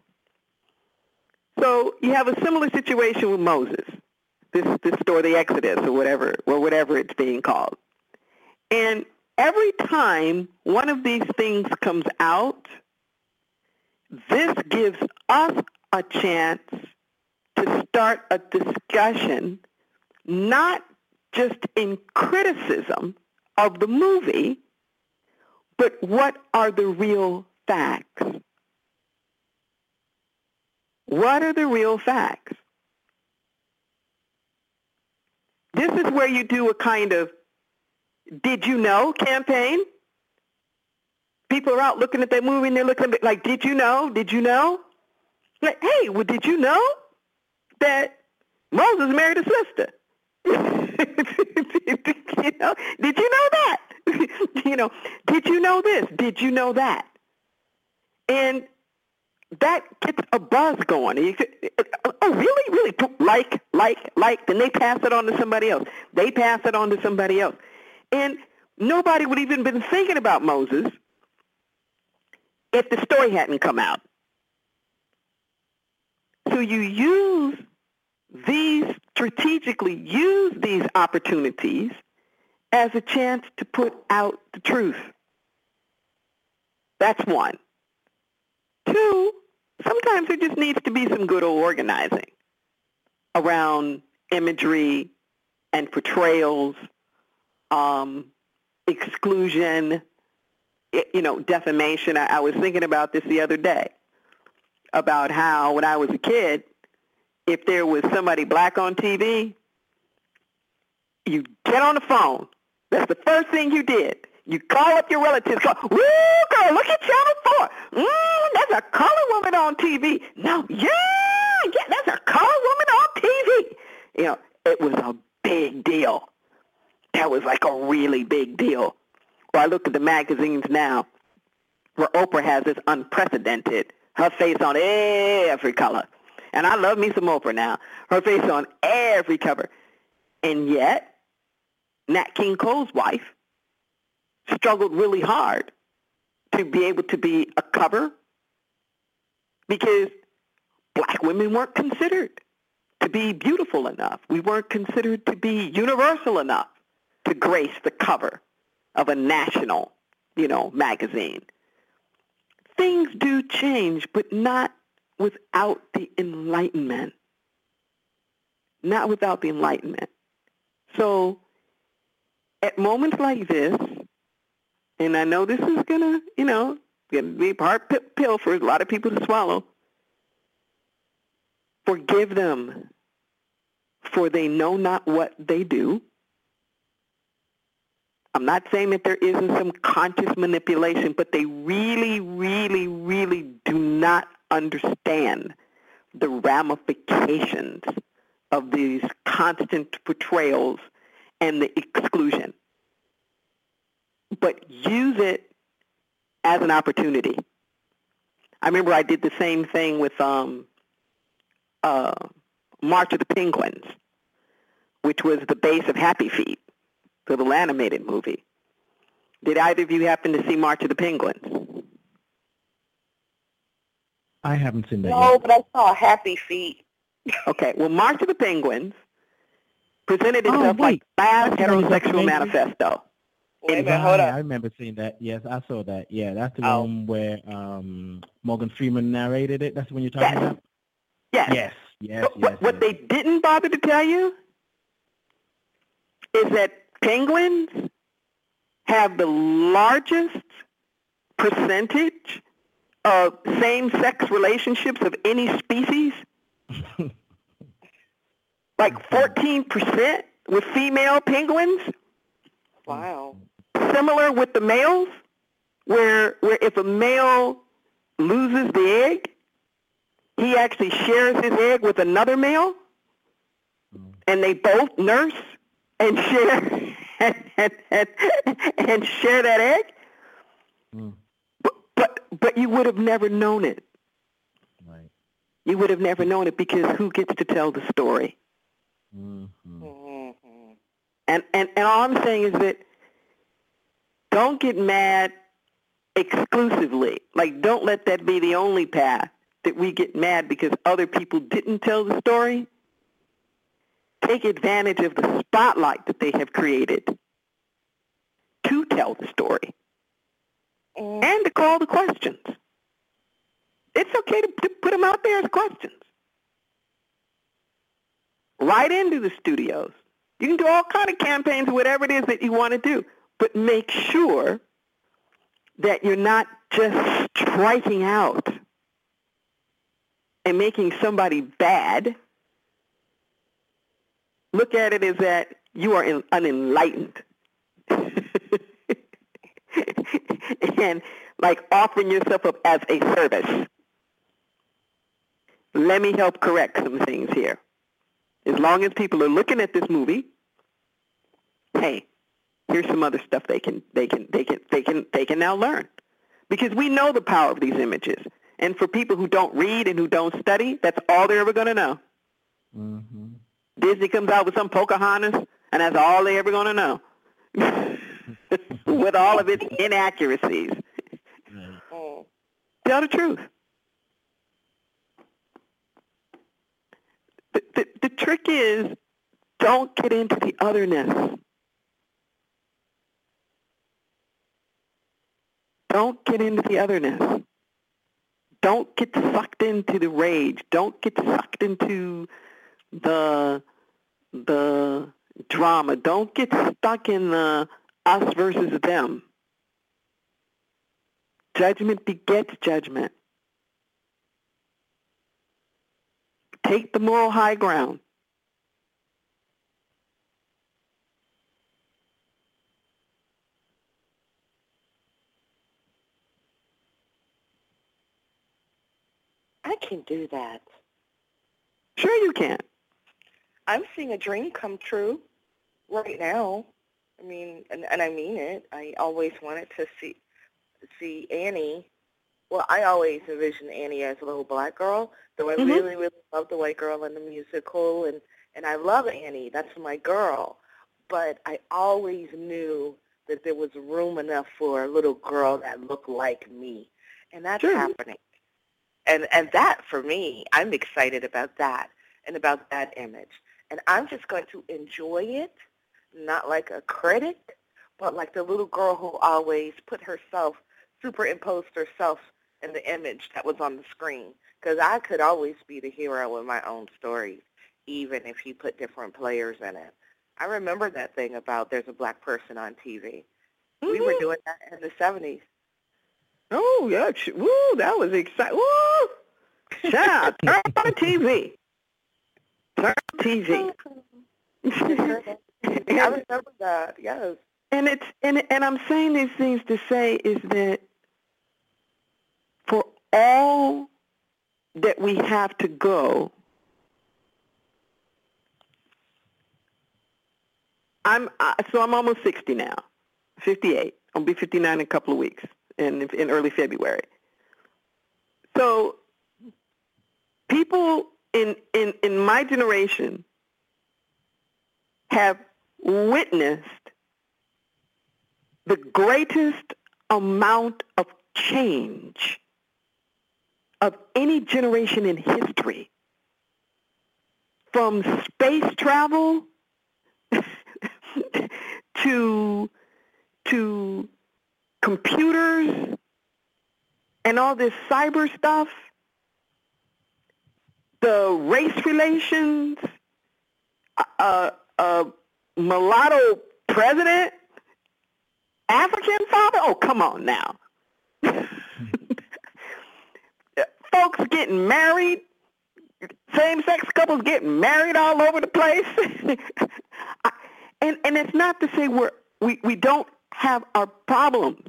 So you have a similar situation with Moses, this this story, the Exodus, or whatever, or whatever it's being called. And every time one of these things comes out, this gives us a chance to start a discussion, not just in criticism of the movie, but what are the real facts? What are the real facts? This is where you do a kind of did you know campaign. People are out looking at that movie and they're looking at like, did you know? Did you know? Like, hey, well, did you know that Moses married a sister? you know, did you know that? you know, did you know this? Did you know that? And that gets a buzz going. You say, oh, really, really? Like, like, like. Then they pass it on to somebody else. They pass it on to somebody else. And nobody would even been thinking about Moses if the story hadn't come out. So you use these, strategically use these opportunities as a chance to put out the truth. That's one. Two, sometimes there just needs to be some good old organizing around imagery and portrayals, um, exclusion, you know, defamation. I, I was thinking about this the other day, about how when I was a kid, if there was somebody black on T V, you get on the phone. That's the first thing you did. You call up your relatives. Call, woo, girl, look at Channel four. Mm, that's a colored woman on T V. No, yeah, yeah, that's a colored woman on T V. You know, it was a big deal. That was like a really big deal. Or I look at the magazines now where Oprah has this unprecedented, her face on every color. And I love me some Oprah now. Her face on every cover. And yet, Nat King Cole's wife struggled really hard to be able to be a cover because black women weren't considered to be beautiful enough. We weren't considered to be universal enough to grace the cover of a national, you know, magazine. Things do change, but not without the Enlightenment. Not without the Enlightenment. So at moments like this, and I know this is going to, you know, gonna be a hard pill for a lot of people to swallow, forgive them, for they know not what they do. I'm not saying that there isn't some conscious manipulation, but they really, really, really do not understand the ramifications of these constant portrayals and the exclusion. But use it as an opportunity. I remember I did the same thing with um, uh, March of the Penguins, which was the base of Happy Feet, the little animated movie. Did either of you happen to see March of the Penguins? I haven't seen that no, yet. but I saw Happy Feet. Okay, well, March of the Penguins presented Oh, itself like wait. last That's the one with heterosexual the manifesto. Wait a And- minute, hold Right, up. I remember seeing that. Yes, I saw that. Yeah, that's the Oh. one where um, Morgan Freeman narrated it. That's the one you're talking Yes. about? Yes. Yes, yes, But yes. what, what yes. they didn't bother to tell you is that penguins have the largest percentage of same-sex relationships of any species, like fourteen percent with female penguins, Wow. similar with the males, where where if a male loses the egg, he actually shares his egg with another male, and they both nurse and share and, and, and, and share that egg. Mm. But, but but you would have never known it. Right. You would have never known it because who gets to tell the story? Mm-hmm. Mm-hmm. And, and and all I'm saying is that don't get mad exclusively. Like, don't let that be the only path that we get mad because other people didn't tell the story. Take advantage of the spotlight that they have created to tell the story and to call the questions. It's okay to, to put them out there as questions. Right into the studios. You can do all kind of campaigns, whatever it is that you want to do, but make sure that you're not just striking out and making somebody bad. Look at it as that you are in, unenlightened. And like offering yourself up as a service. Let me help correct some things here. As long as people are looking at this movie, hey, here's some other stuff they can they can they can they can they can now learn. Because we know the power of these images. And for people who don't read and who don't study, that's all they're ever going to know. Mm-hmm. Disney comes out with some Pocahontas, and that's all they're ever going to know. With all of its inaccuracies. Mm. Tell the truth. The, the, the trick is, don't get into the otherness. Don't get into the otherness. Don't get sucked into the rage. Don't get sucked into the the drama. Don't get stuck in the us versus them. Judgment begets judgment. Take the moral high ground. I can do that. Sure you can. I'm seeing a dream come true right now. I mean, and, and I mean it. I always wanted to see see Annie. Well, I always envisioned Annie as a little black girl, though I mm-hmm. really, really love the white girl in the musical, and, and I love Annie. That's my girl. But I always knew that there was room enough for a little girl that looked like me, and that's sure. happening. And and that, for me, I'm excited about that and about that image. And I'm just going to enjoy it, not like a critic, but like the little girl who always put herself, superimposed herself in the image that was on the screen. Because I could always be the hero in my own stories, even if you put different players in it. I remember that thing about there's a black person on T V. Mm-hmm. We were doing that in the seventies. Oh, yeah. Woo, that was exciting. Woo! Child, turn on the T V. Turn on T V. I remember that, yes. And it's and and I'm saying these things to say is that for all that we have to go, I'm uh, so I'm almost sixty now, fifty-eight. I'll be fifty-nine in a couple of weeks, in in early February. So people in in in my generation have witnessed the greatest amount of change of any generation in history, from space travel to to computers and all this cyber stuff, the race relations, uh, uh, mulatto president, African father? Oh, come on now. Folks getting married, same-sex couples getting married all over the place. and and it's not to say we're, we, we don't have our problems.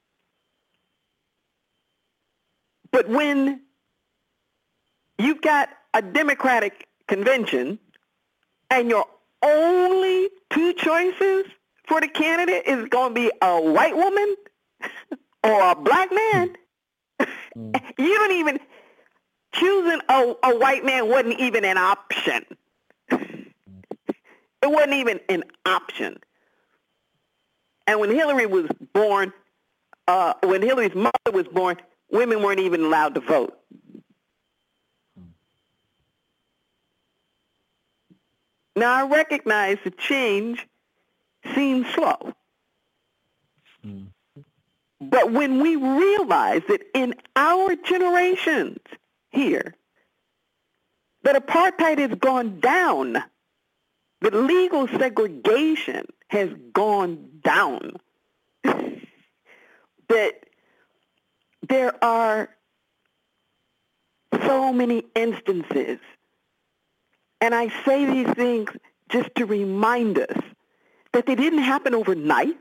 But when you've got a Democratic convention and your only two choices for the candidate is going to be a white woman or a black man, mm. you don't even, choosing a, a white man wasn't even an option. It wasn't even an option. And when Hillary was born, uh, when Hillary's mother was born, women weren't even allowed to vote. Now, I recognize the change seems slow. Mm. But when we realize that in our generations here, that apartheid has gone down, that legal segregation has gone down, that there are so many instances, and I say these things just to remind us that they didn't happen overnight.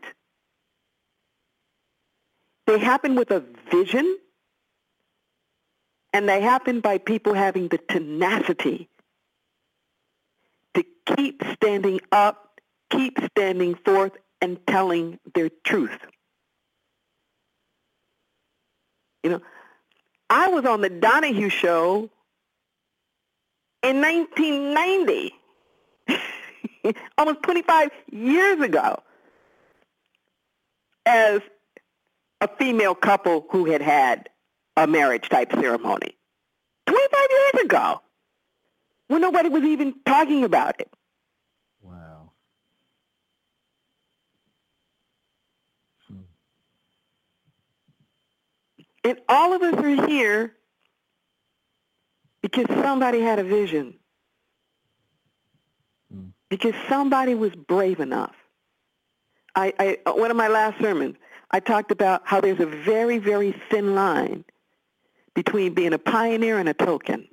They happen with a vision, and they happen by people having the tenacity to keep standing up, keep standing forth, and telling their truth. You know, I was on the Donahue Show in nineteen ninety, almost twenty-five years ago, as a female couple who had had a marriage-type ceremony. twenty-five years ago, when nobody was even talking about it. Wow. Hmm. And all of us are here because somebody had a vision. Hmm. Because somebody was brave enough. I, I, one of my last sermons, I talked about how there's a very, very thin line between being a pioneer and a token.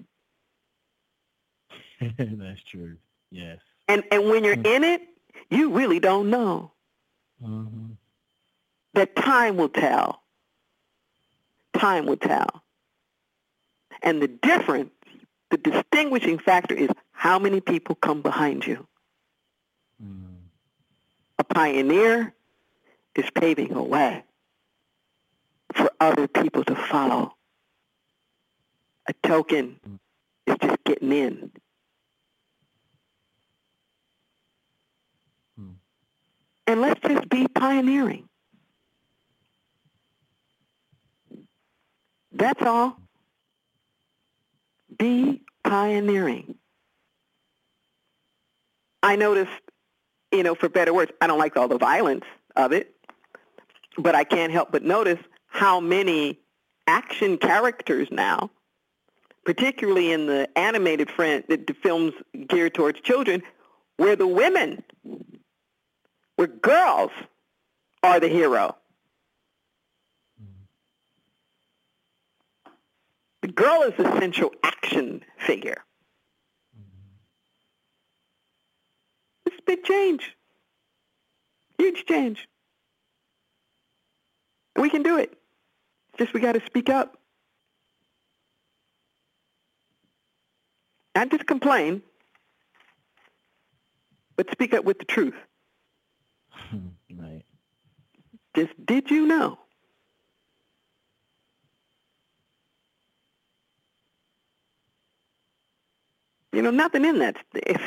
That's true. Yes. And and when you're in it, you really don't know. Mm-hmm. That time will tell. Time will tell. And the difference, the distinguishing factor is how many people come behind you. Mm. A pioneer is paving a way for other people to follow. A token mm. is just getting in. Mm. And let's just be pioneering. That's all. Be pioneering. I noticed, you know, for better words, I don't like all the violence of it, but I can't help but notice how many action characters now, particularly in the animated front, the films geared towards children, where the women, where girls are the hero. The girl is the central action figure. It's a big change. Huge change. We can do it. Just we got to speak up. Not just complain, but speak up with the truth. Right. Just did you know? You know, nothing in that.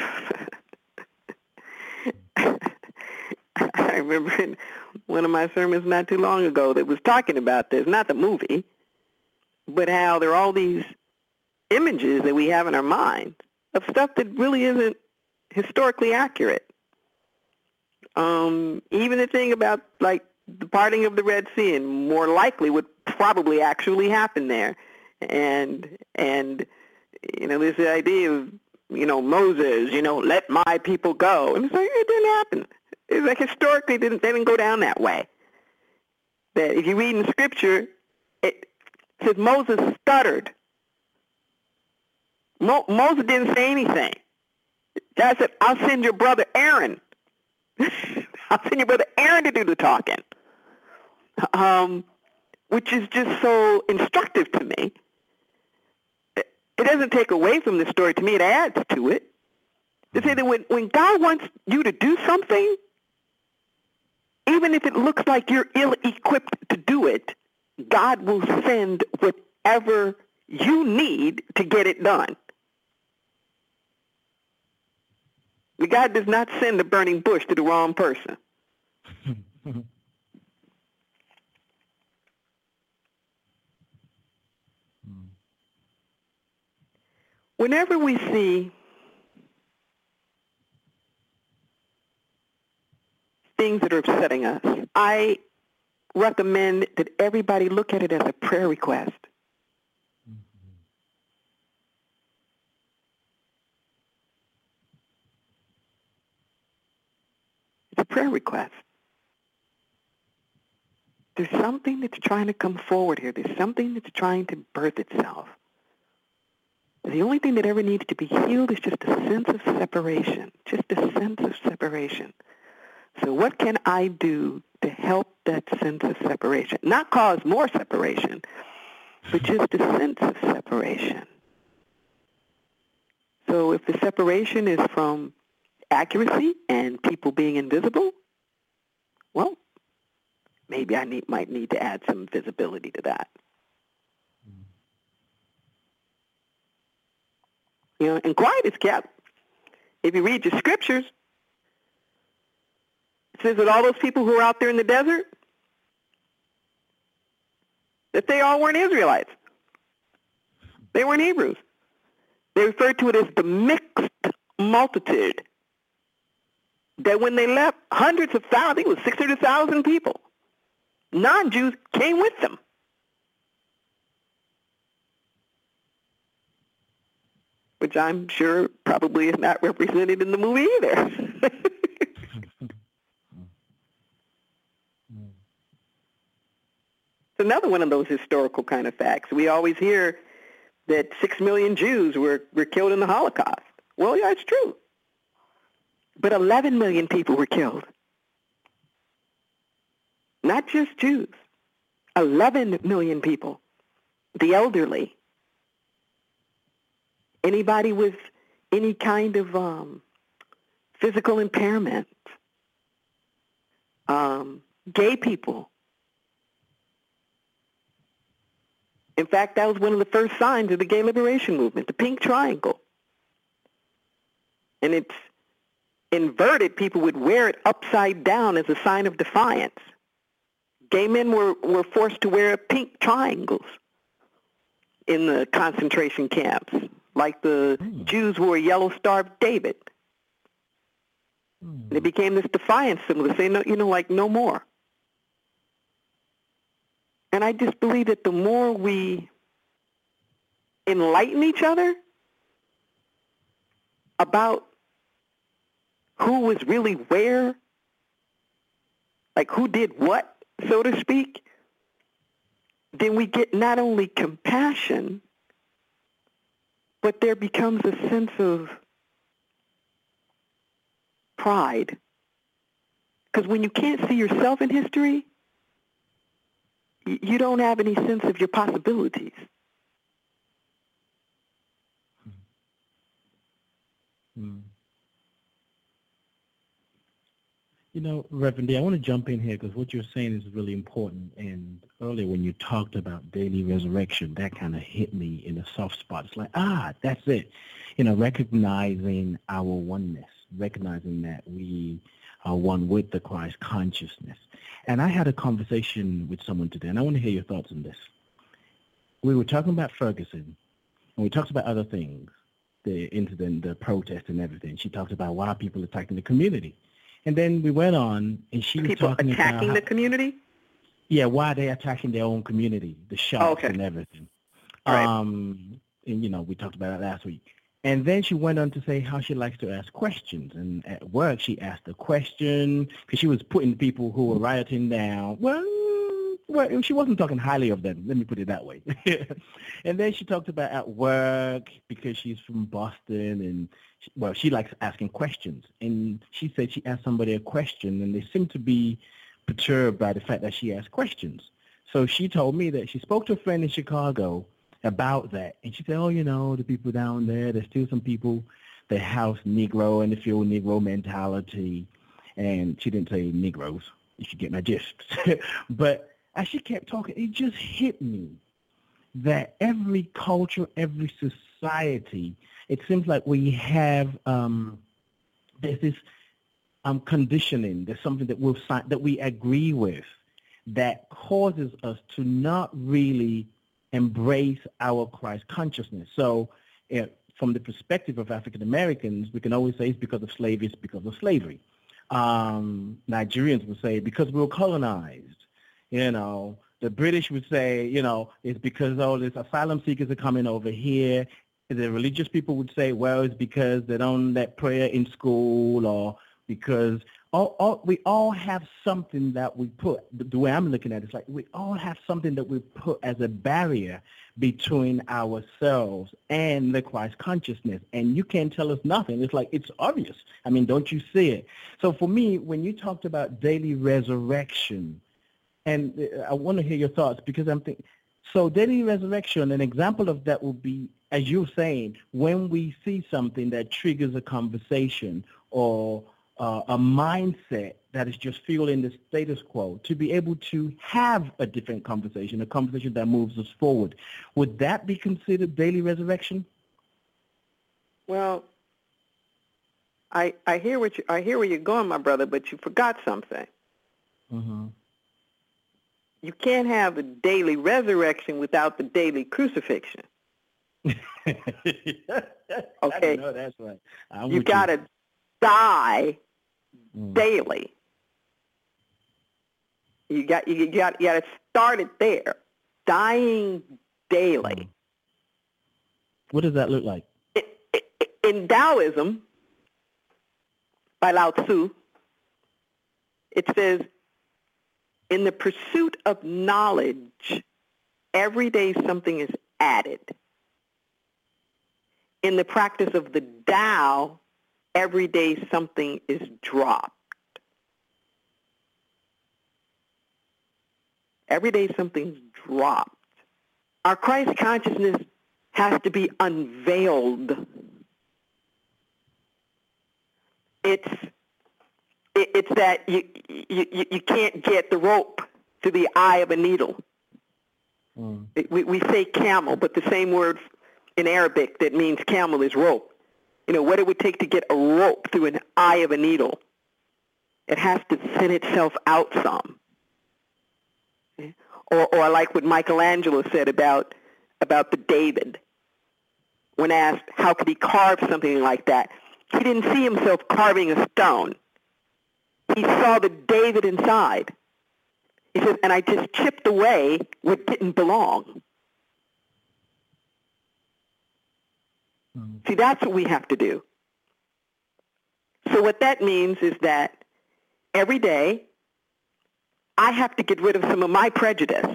I remember in one of my sermons not too long ago that was talking about this, not the movie, but how there are all these images that we have in our minds of stuff that really isn't historically accurate. Um, even the thing about, like, the parting of the Red Sea, and more likely would probably actually happen there. And, and you know, this idea of, you know, Moses, you know, let my people go. And it's like, it didn't happen. It's like historically, it didn't, they didn't go down that way. That if you read in Scripture, it says Moses stuttered. Mo- Moses didn't say anything. God said, I'll send your brother Aaron. I'll send your brother Aaron to do the talking. Um, which is just so instructive to me. It doesn't take away from the story. To me, it adds to it. To say that when, when God wants you to do something, even if it looks like you're ill-equipped to do it, God will send whatever you need to get it done. God does not send a burning bush to the wrong person. whenever we see things that are upsetting us, I recommend that everybody look at it as a prayer request. It's a prayer request. There's something that's trying to come forward here. There's something that's trying to birth itself. The only thing that ever needs to be healed is just a sense of separation, just a sense of separation. So what can I do to help that sense of separation? Not cause more separation, but just a sense of separation. So if the separation is from accuracy and people being invisible, well, maybe I need, might need to add some visibility to that. You know, and quiet is kept. If you read your scriptures, it says that all those people who are out there in the desert, that they all weren't Israelites. They weren't Hebrews. They referred to it as the mixed multitude. That when they left, hundreds of thousands, I think it was six hundred thousand people, non-Jews, came with them. Which I'm sure probably is not represented in the movie either. It's another one of those historical kind of facts. We always hear that six million Jews were, were killed in the Holocaust. Well, yeah, it's true. But eleven million people were killed. Not just Jews. eleven million people. The elderly. Anybody with any kind of um, physical impairment. Um, gay people. In fact, that was one of the first signs of the gay liberation movement, the pink triangle. And it's inverted. People would wear it upside down as a sign of defiance. Gay men were, were forced to wear pink triangles in the concentration camps, like the mm. Jews wore a yellow Star of David. Mm. It became this defiance symbol to say, no, you know, like no more. And I just believe that the more we enlighten each other about who was really where, like who did what, so to speak, then we get not only compassion, but there becomes a sense of pride. Because when you can't see yourself in history, you don't have any sense of your possibilities. Hmm. You know, Reverend D, I want to jump in here because what you're saying is really important. And earlier when you talked about daily resurrection, that kind of hit me in a soft spot. It's like, ah, that's it. You know, recognizing our oneness, recognizing that we are one with the Christ consciousness. And I had a conversation with someone today, and I want to hear your thoughts on this. We were talking about Ferguson, and we talked about other things, the incident, the protest and everything. She talked about why people attacking the community. And then we went on, and she was people talking attacking about how, the community? Yeah, why they're attacking their own community, the shops oh, okay. and everything. Right. Um, and, you know, we talked about it last week. And then she went on to say how she likes to ask questions. And at work, she asked a question because she was putting people who were rioting down. Well, well, she wasn't talking highly of them. Let me put it that way. And then she talked about at work because she's from Boston. And, she, well, she likes asking questions. And she said she asked somebody a question, and they seemed to be perturbed by the fact that she asked questions. So she told me that she spoke to a friend in Chicago about that. And she said, oh, you know, the people down there, there's still some people that house Negro and they feel Negro mentality. And she didn't say Negroes, if you get my gist. But as she kept talking, it just hit me that every culture, every society, it seems like we have, um, there's this um, conditioning, there's something that, we've, that we agree with that causes us to not really embrace our Christ consciousness. So uh, from the perspective of African Americans, we can always say it's because of slavery, it's because of slavery. Um, Nigerians would say because we were colonized. You know, the British would say, you know, it's because all these asylum seekers are coming over here. The religious people would say, well, it's because they don't let prayer in school, or because all, all, we all have something that we put, the way I'm looking at it, it's like we all have something that we put as a barrier between ourselves and the Christ consciousness. And you can't tell us nothing. It's like, it's obvious. I mean, don't you see it? So for me, when you talked about daily resurrection, and I want to hear your thoughts, because I'm thinking, so daily resurrection, an example of that would be, as you're saying, when we see something that triggers a conversation or uh, a mindset that is just fueling the status quo, to be able to have a different conversation, a conversation that moves us forward. Would that be considered daily resurrection? Well, I I hear what you I hear where you're going, my brother, but you forgot something. Mm-hmm. You can't have a daily resurrection without the daily crucifixion. Okay, no, that's right. I'm you got to die mm. daily. You got you got you got to start it there, dying daily. What does that look like? In Taoism, by Lao Tzu, it says, in the pursuit of knowledge, every day something is added. In the practice of the Tao, every day something is dropped. Every day something's dropped. Our Christ consciousness has to be unveiled. It's it's that you you you can't get the rope to the eye of a needle. Mm. We we say camel, but the same word in Arabic that means camel is rope. You know, what it would take to get a rope through an eye of a needle. It has to thin itself out some. Okay? Or or like what Michelangelo said about about the David. When asked how could he carve something like that, he didn't see himself carving a stone. He saw the David inside. He says, and I just chipped away what didn't belong. Mm. See, that's what we have to do. So what that means is that every day I have to get rid of some of my prejudice.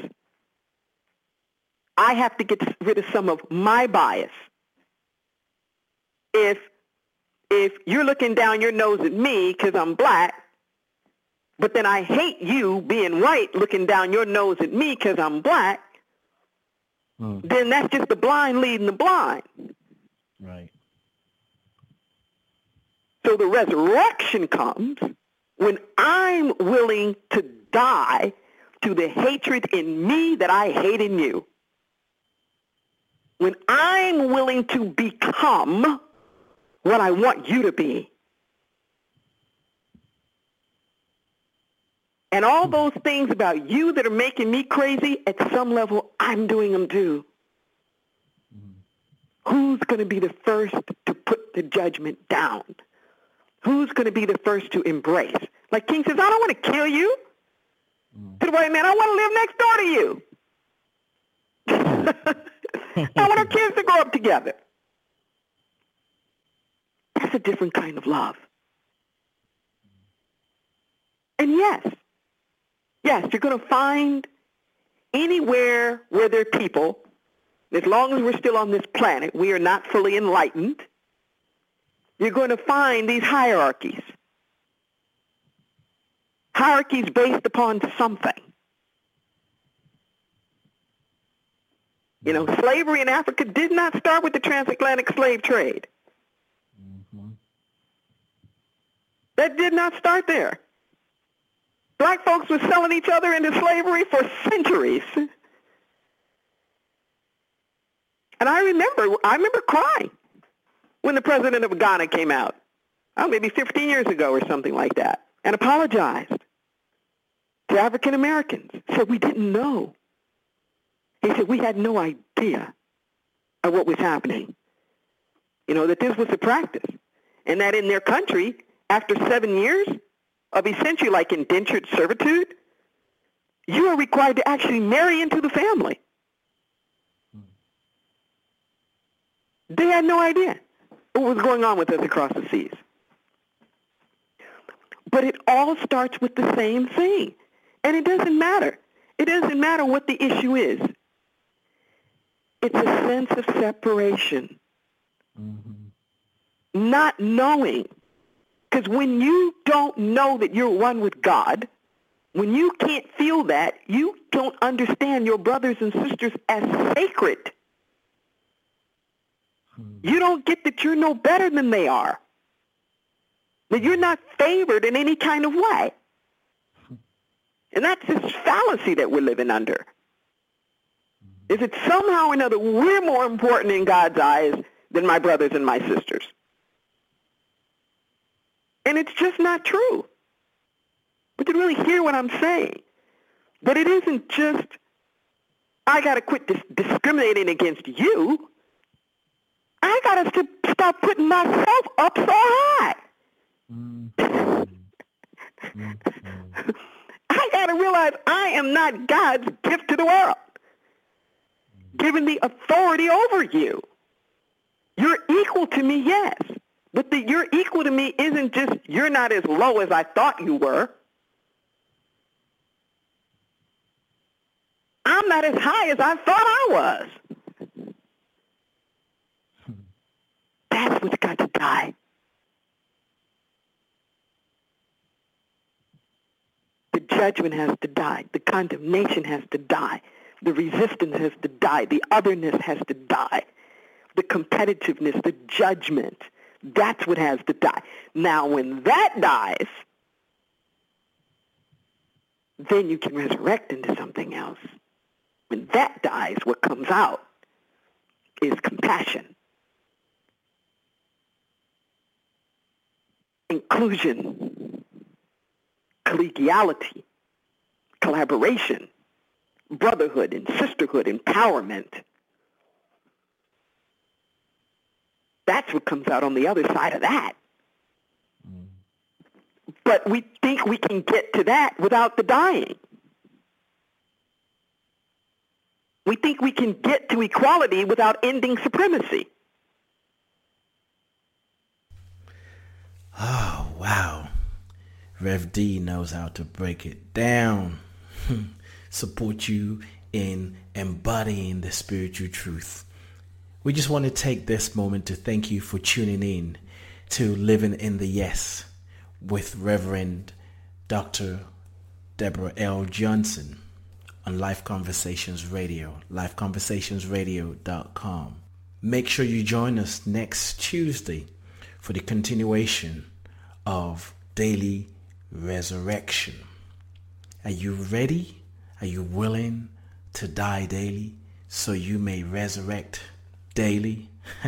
I have to get rid of some of my bias. If if you're looking down your nose at me because I'm black, but then I hate you being white looking down your nose at me because I'm black, mm. then that's just the blind leading the blind. Right. So the resurrection comes when I'm willing to die to the hatred in me that I hate in you. When I'm willing to become what I want you to be. And all those things about you that are making me crazy, at some level, I'm doing them too. Mm-hmm. Who's going to be the first to put the judgment down? Who's going to be the first to embrace? Like King says, I don't want to kill you. Mm-hmm. To the white man, I want to live next door to you. I want our kids to grow up together. That's a different kind of love. And yes, yes, you're going to find anywhere where there are people, as long as we're still on this planet, we are not fully enlightened, you're going to find these hierarchies. Hierarchies based upon something. You know, slavery in Africa did not start with the transatlantic slave trade. Mm-hmm. That did not start there. Black folks were selling each other into slavery for centuries. And I remember, I remember crying when the president of Ghana came out, oh, maybe fifteen years ago or something like that, and apologized to African Americans. Said we didn't know. He said we had no idea of what was happening. you know, that this was a practice, and that in their country, after seven years of essentially like indentured servitude, you are required to actually marry into the family. They had no idea what was going on with us across the seas. But it all starts with the same thing. And it doesn't matter. It doesn't matter what the issue is. It's a sense of separation. Mm-hmm. Not knowing. Because when you don't know that you're one with God, when you can't feel that, you don't understand your brothers and sisters as sacred. Mm-hmm. You don't get that you're no better than they are. That you're not favored in any kind of way. And that's this fallacy that we're living under. Is that somehow or another we're more important in God's eyes than my brothers and my sisters. And it's just not true. But you really hear what I'm saying. But it isn't just, I got to quit dis- discriminating against you. I got to st- stop putting myself up so high. Mm-hmm. I got to realize I am not God's gift to the world, given the authority over you. You're equal to me, yes, but the you're equal to me isn't just you're not as low as I thought you were. I'm not as high as I thought I was. That's what's got to die. The judgment has to die. The condemnation has to die. The resistance has to die. The otherness has to die. The competitiveness, the judgment, that's what has to die. Now, when that dies, then you can resurrect into something else. When that dies, what comes out is compassion, inclusion, collegiality, collaboration, brotherhood and sisterhood, empowerment. That's what comes out on the other side of that. Mm. But we think we can get to that without the dying. We think we can get to equality without ending supremacy. Oh, wow. Rev D knows how to break it down. Support you in embodying the spiritual truth. We just want to take this moment to thank you for tuning in to Living in the Yes with Reverend Doctor Deborah L. Johnson on Life Conversations Radio, life conversations radio dot com. Make sure you join us next Tuesday for the continuation of Daily Resurrection. Are you ready? Are you willing to die daily so you may resurrect daily?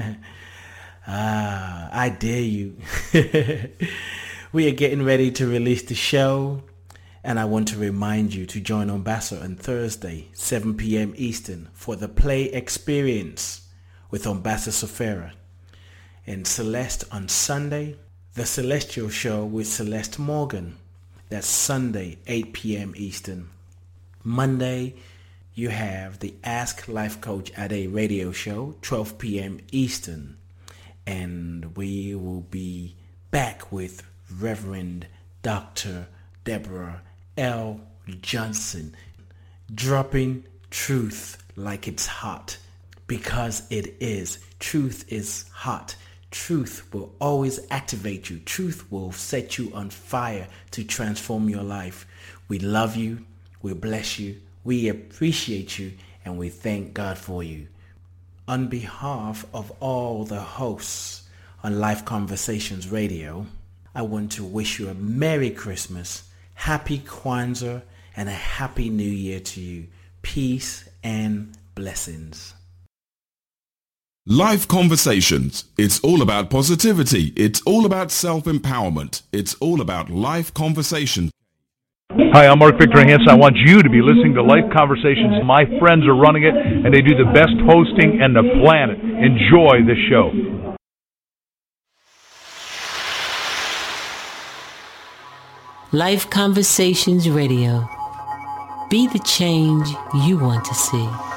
ah, I dare you. We are getting ready to release the show, and I want to remind you to join Ambassador on Thursday, seven p.m. Eastern, for the Play Experience with Ambassador Safera, and Celeste on Sunday, the Celestial Show with Celeste Morgan. That's Sunday, eight p.m. Eastern. Monday, you have the Ask Life Coach Ade radio show, twelve p.m. Eastern. And we will be back with Reverend Doctor Deborah L. Johnson, dropping truth like it's hot, because it is. Truth is hot. Truth will always activate you. Truth will set you on fire to transform your life. We love you. We bless you. We appreciate you. And we thank God for you. On behalf of all the hosts on Life Conversations Radio, I want to wish you a Merry Christmas, Happy Kwanzaa, and a Happy New Year to you. Peace and blessings. Life Conversations. It's all about positivity. It's all about self-empowerment. It's all about life conversations. Hi, I'm Mark Victor Hansen. I want you to be listening to Life Conversations. My friends are running it, and they do the best hosting in the planet. Enjoy the show. Life Conversations Radio. Be the change you want to see.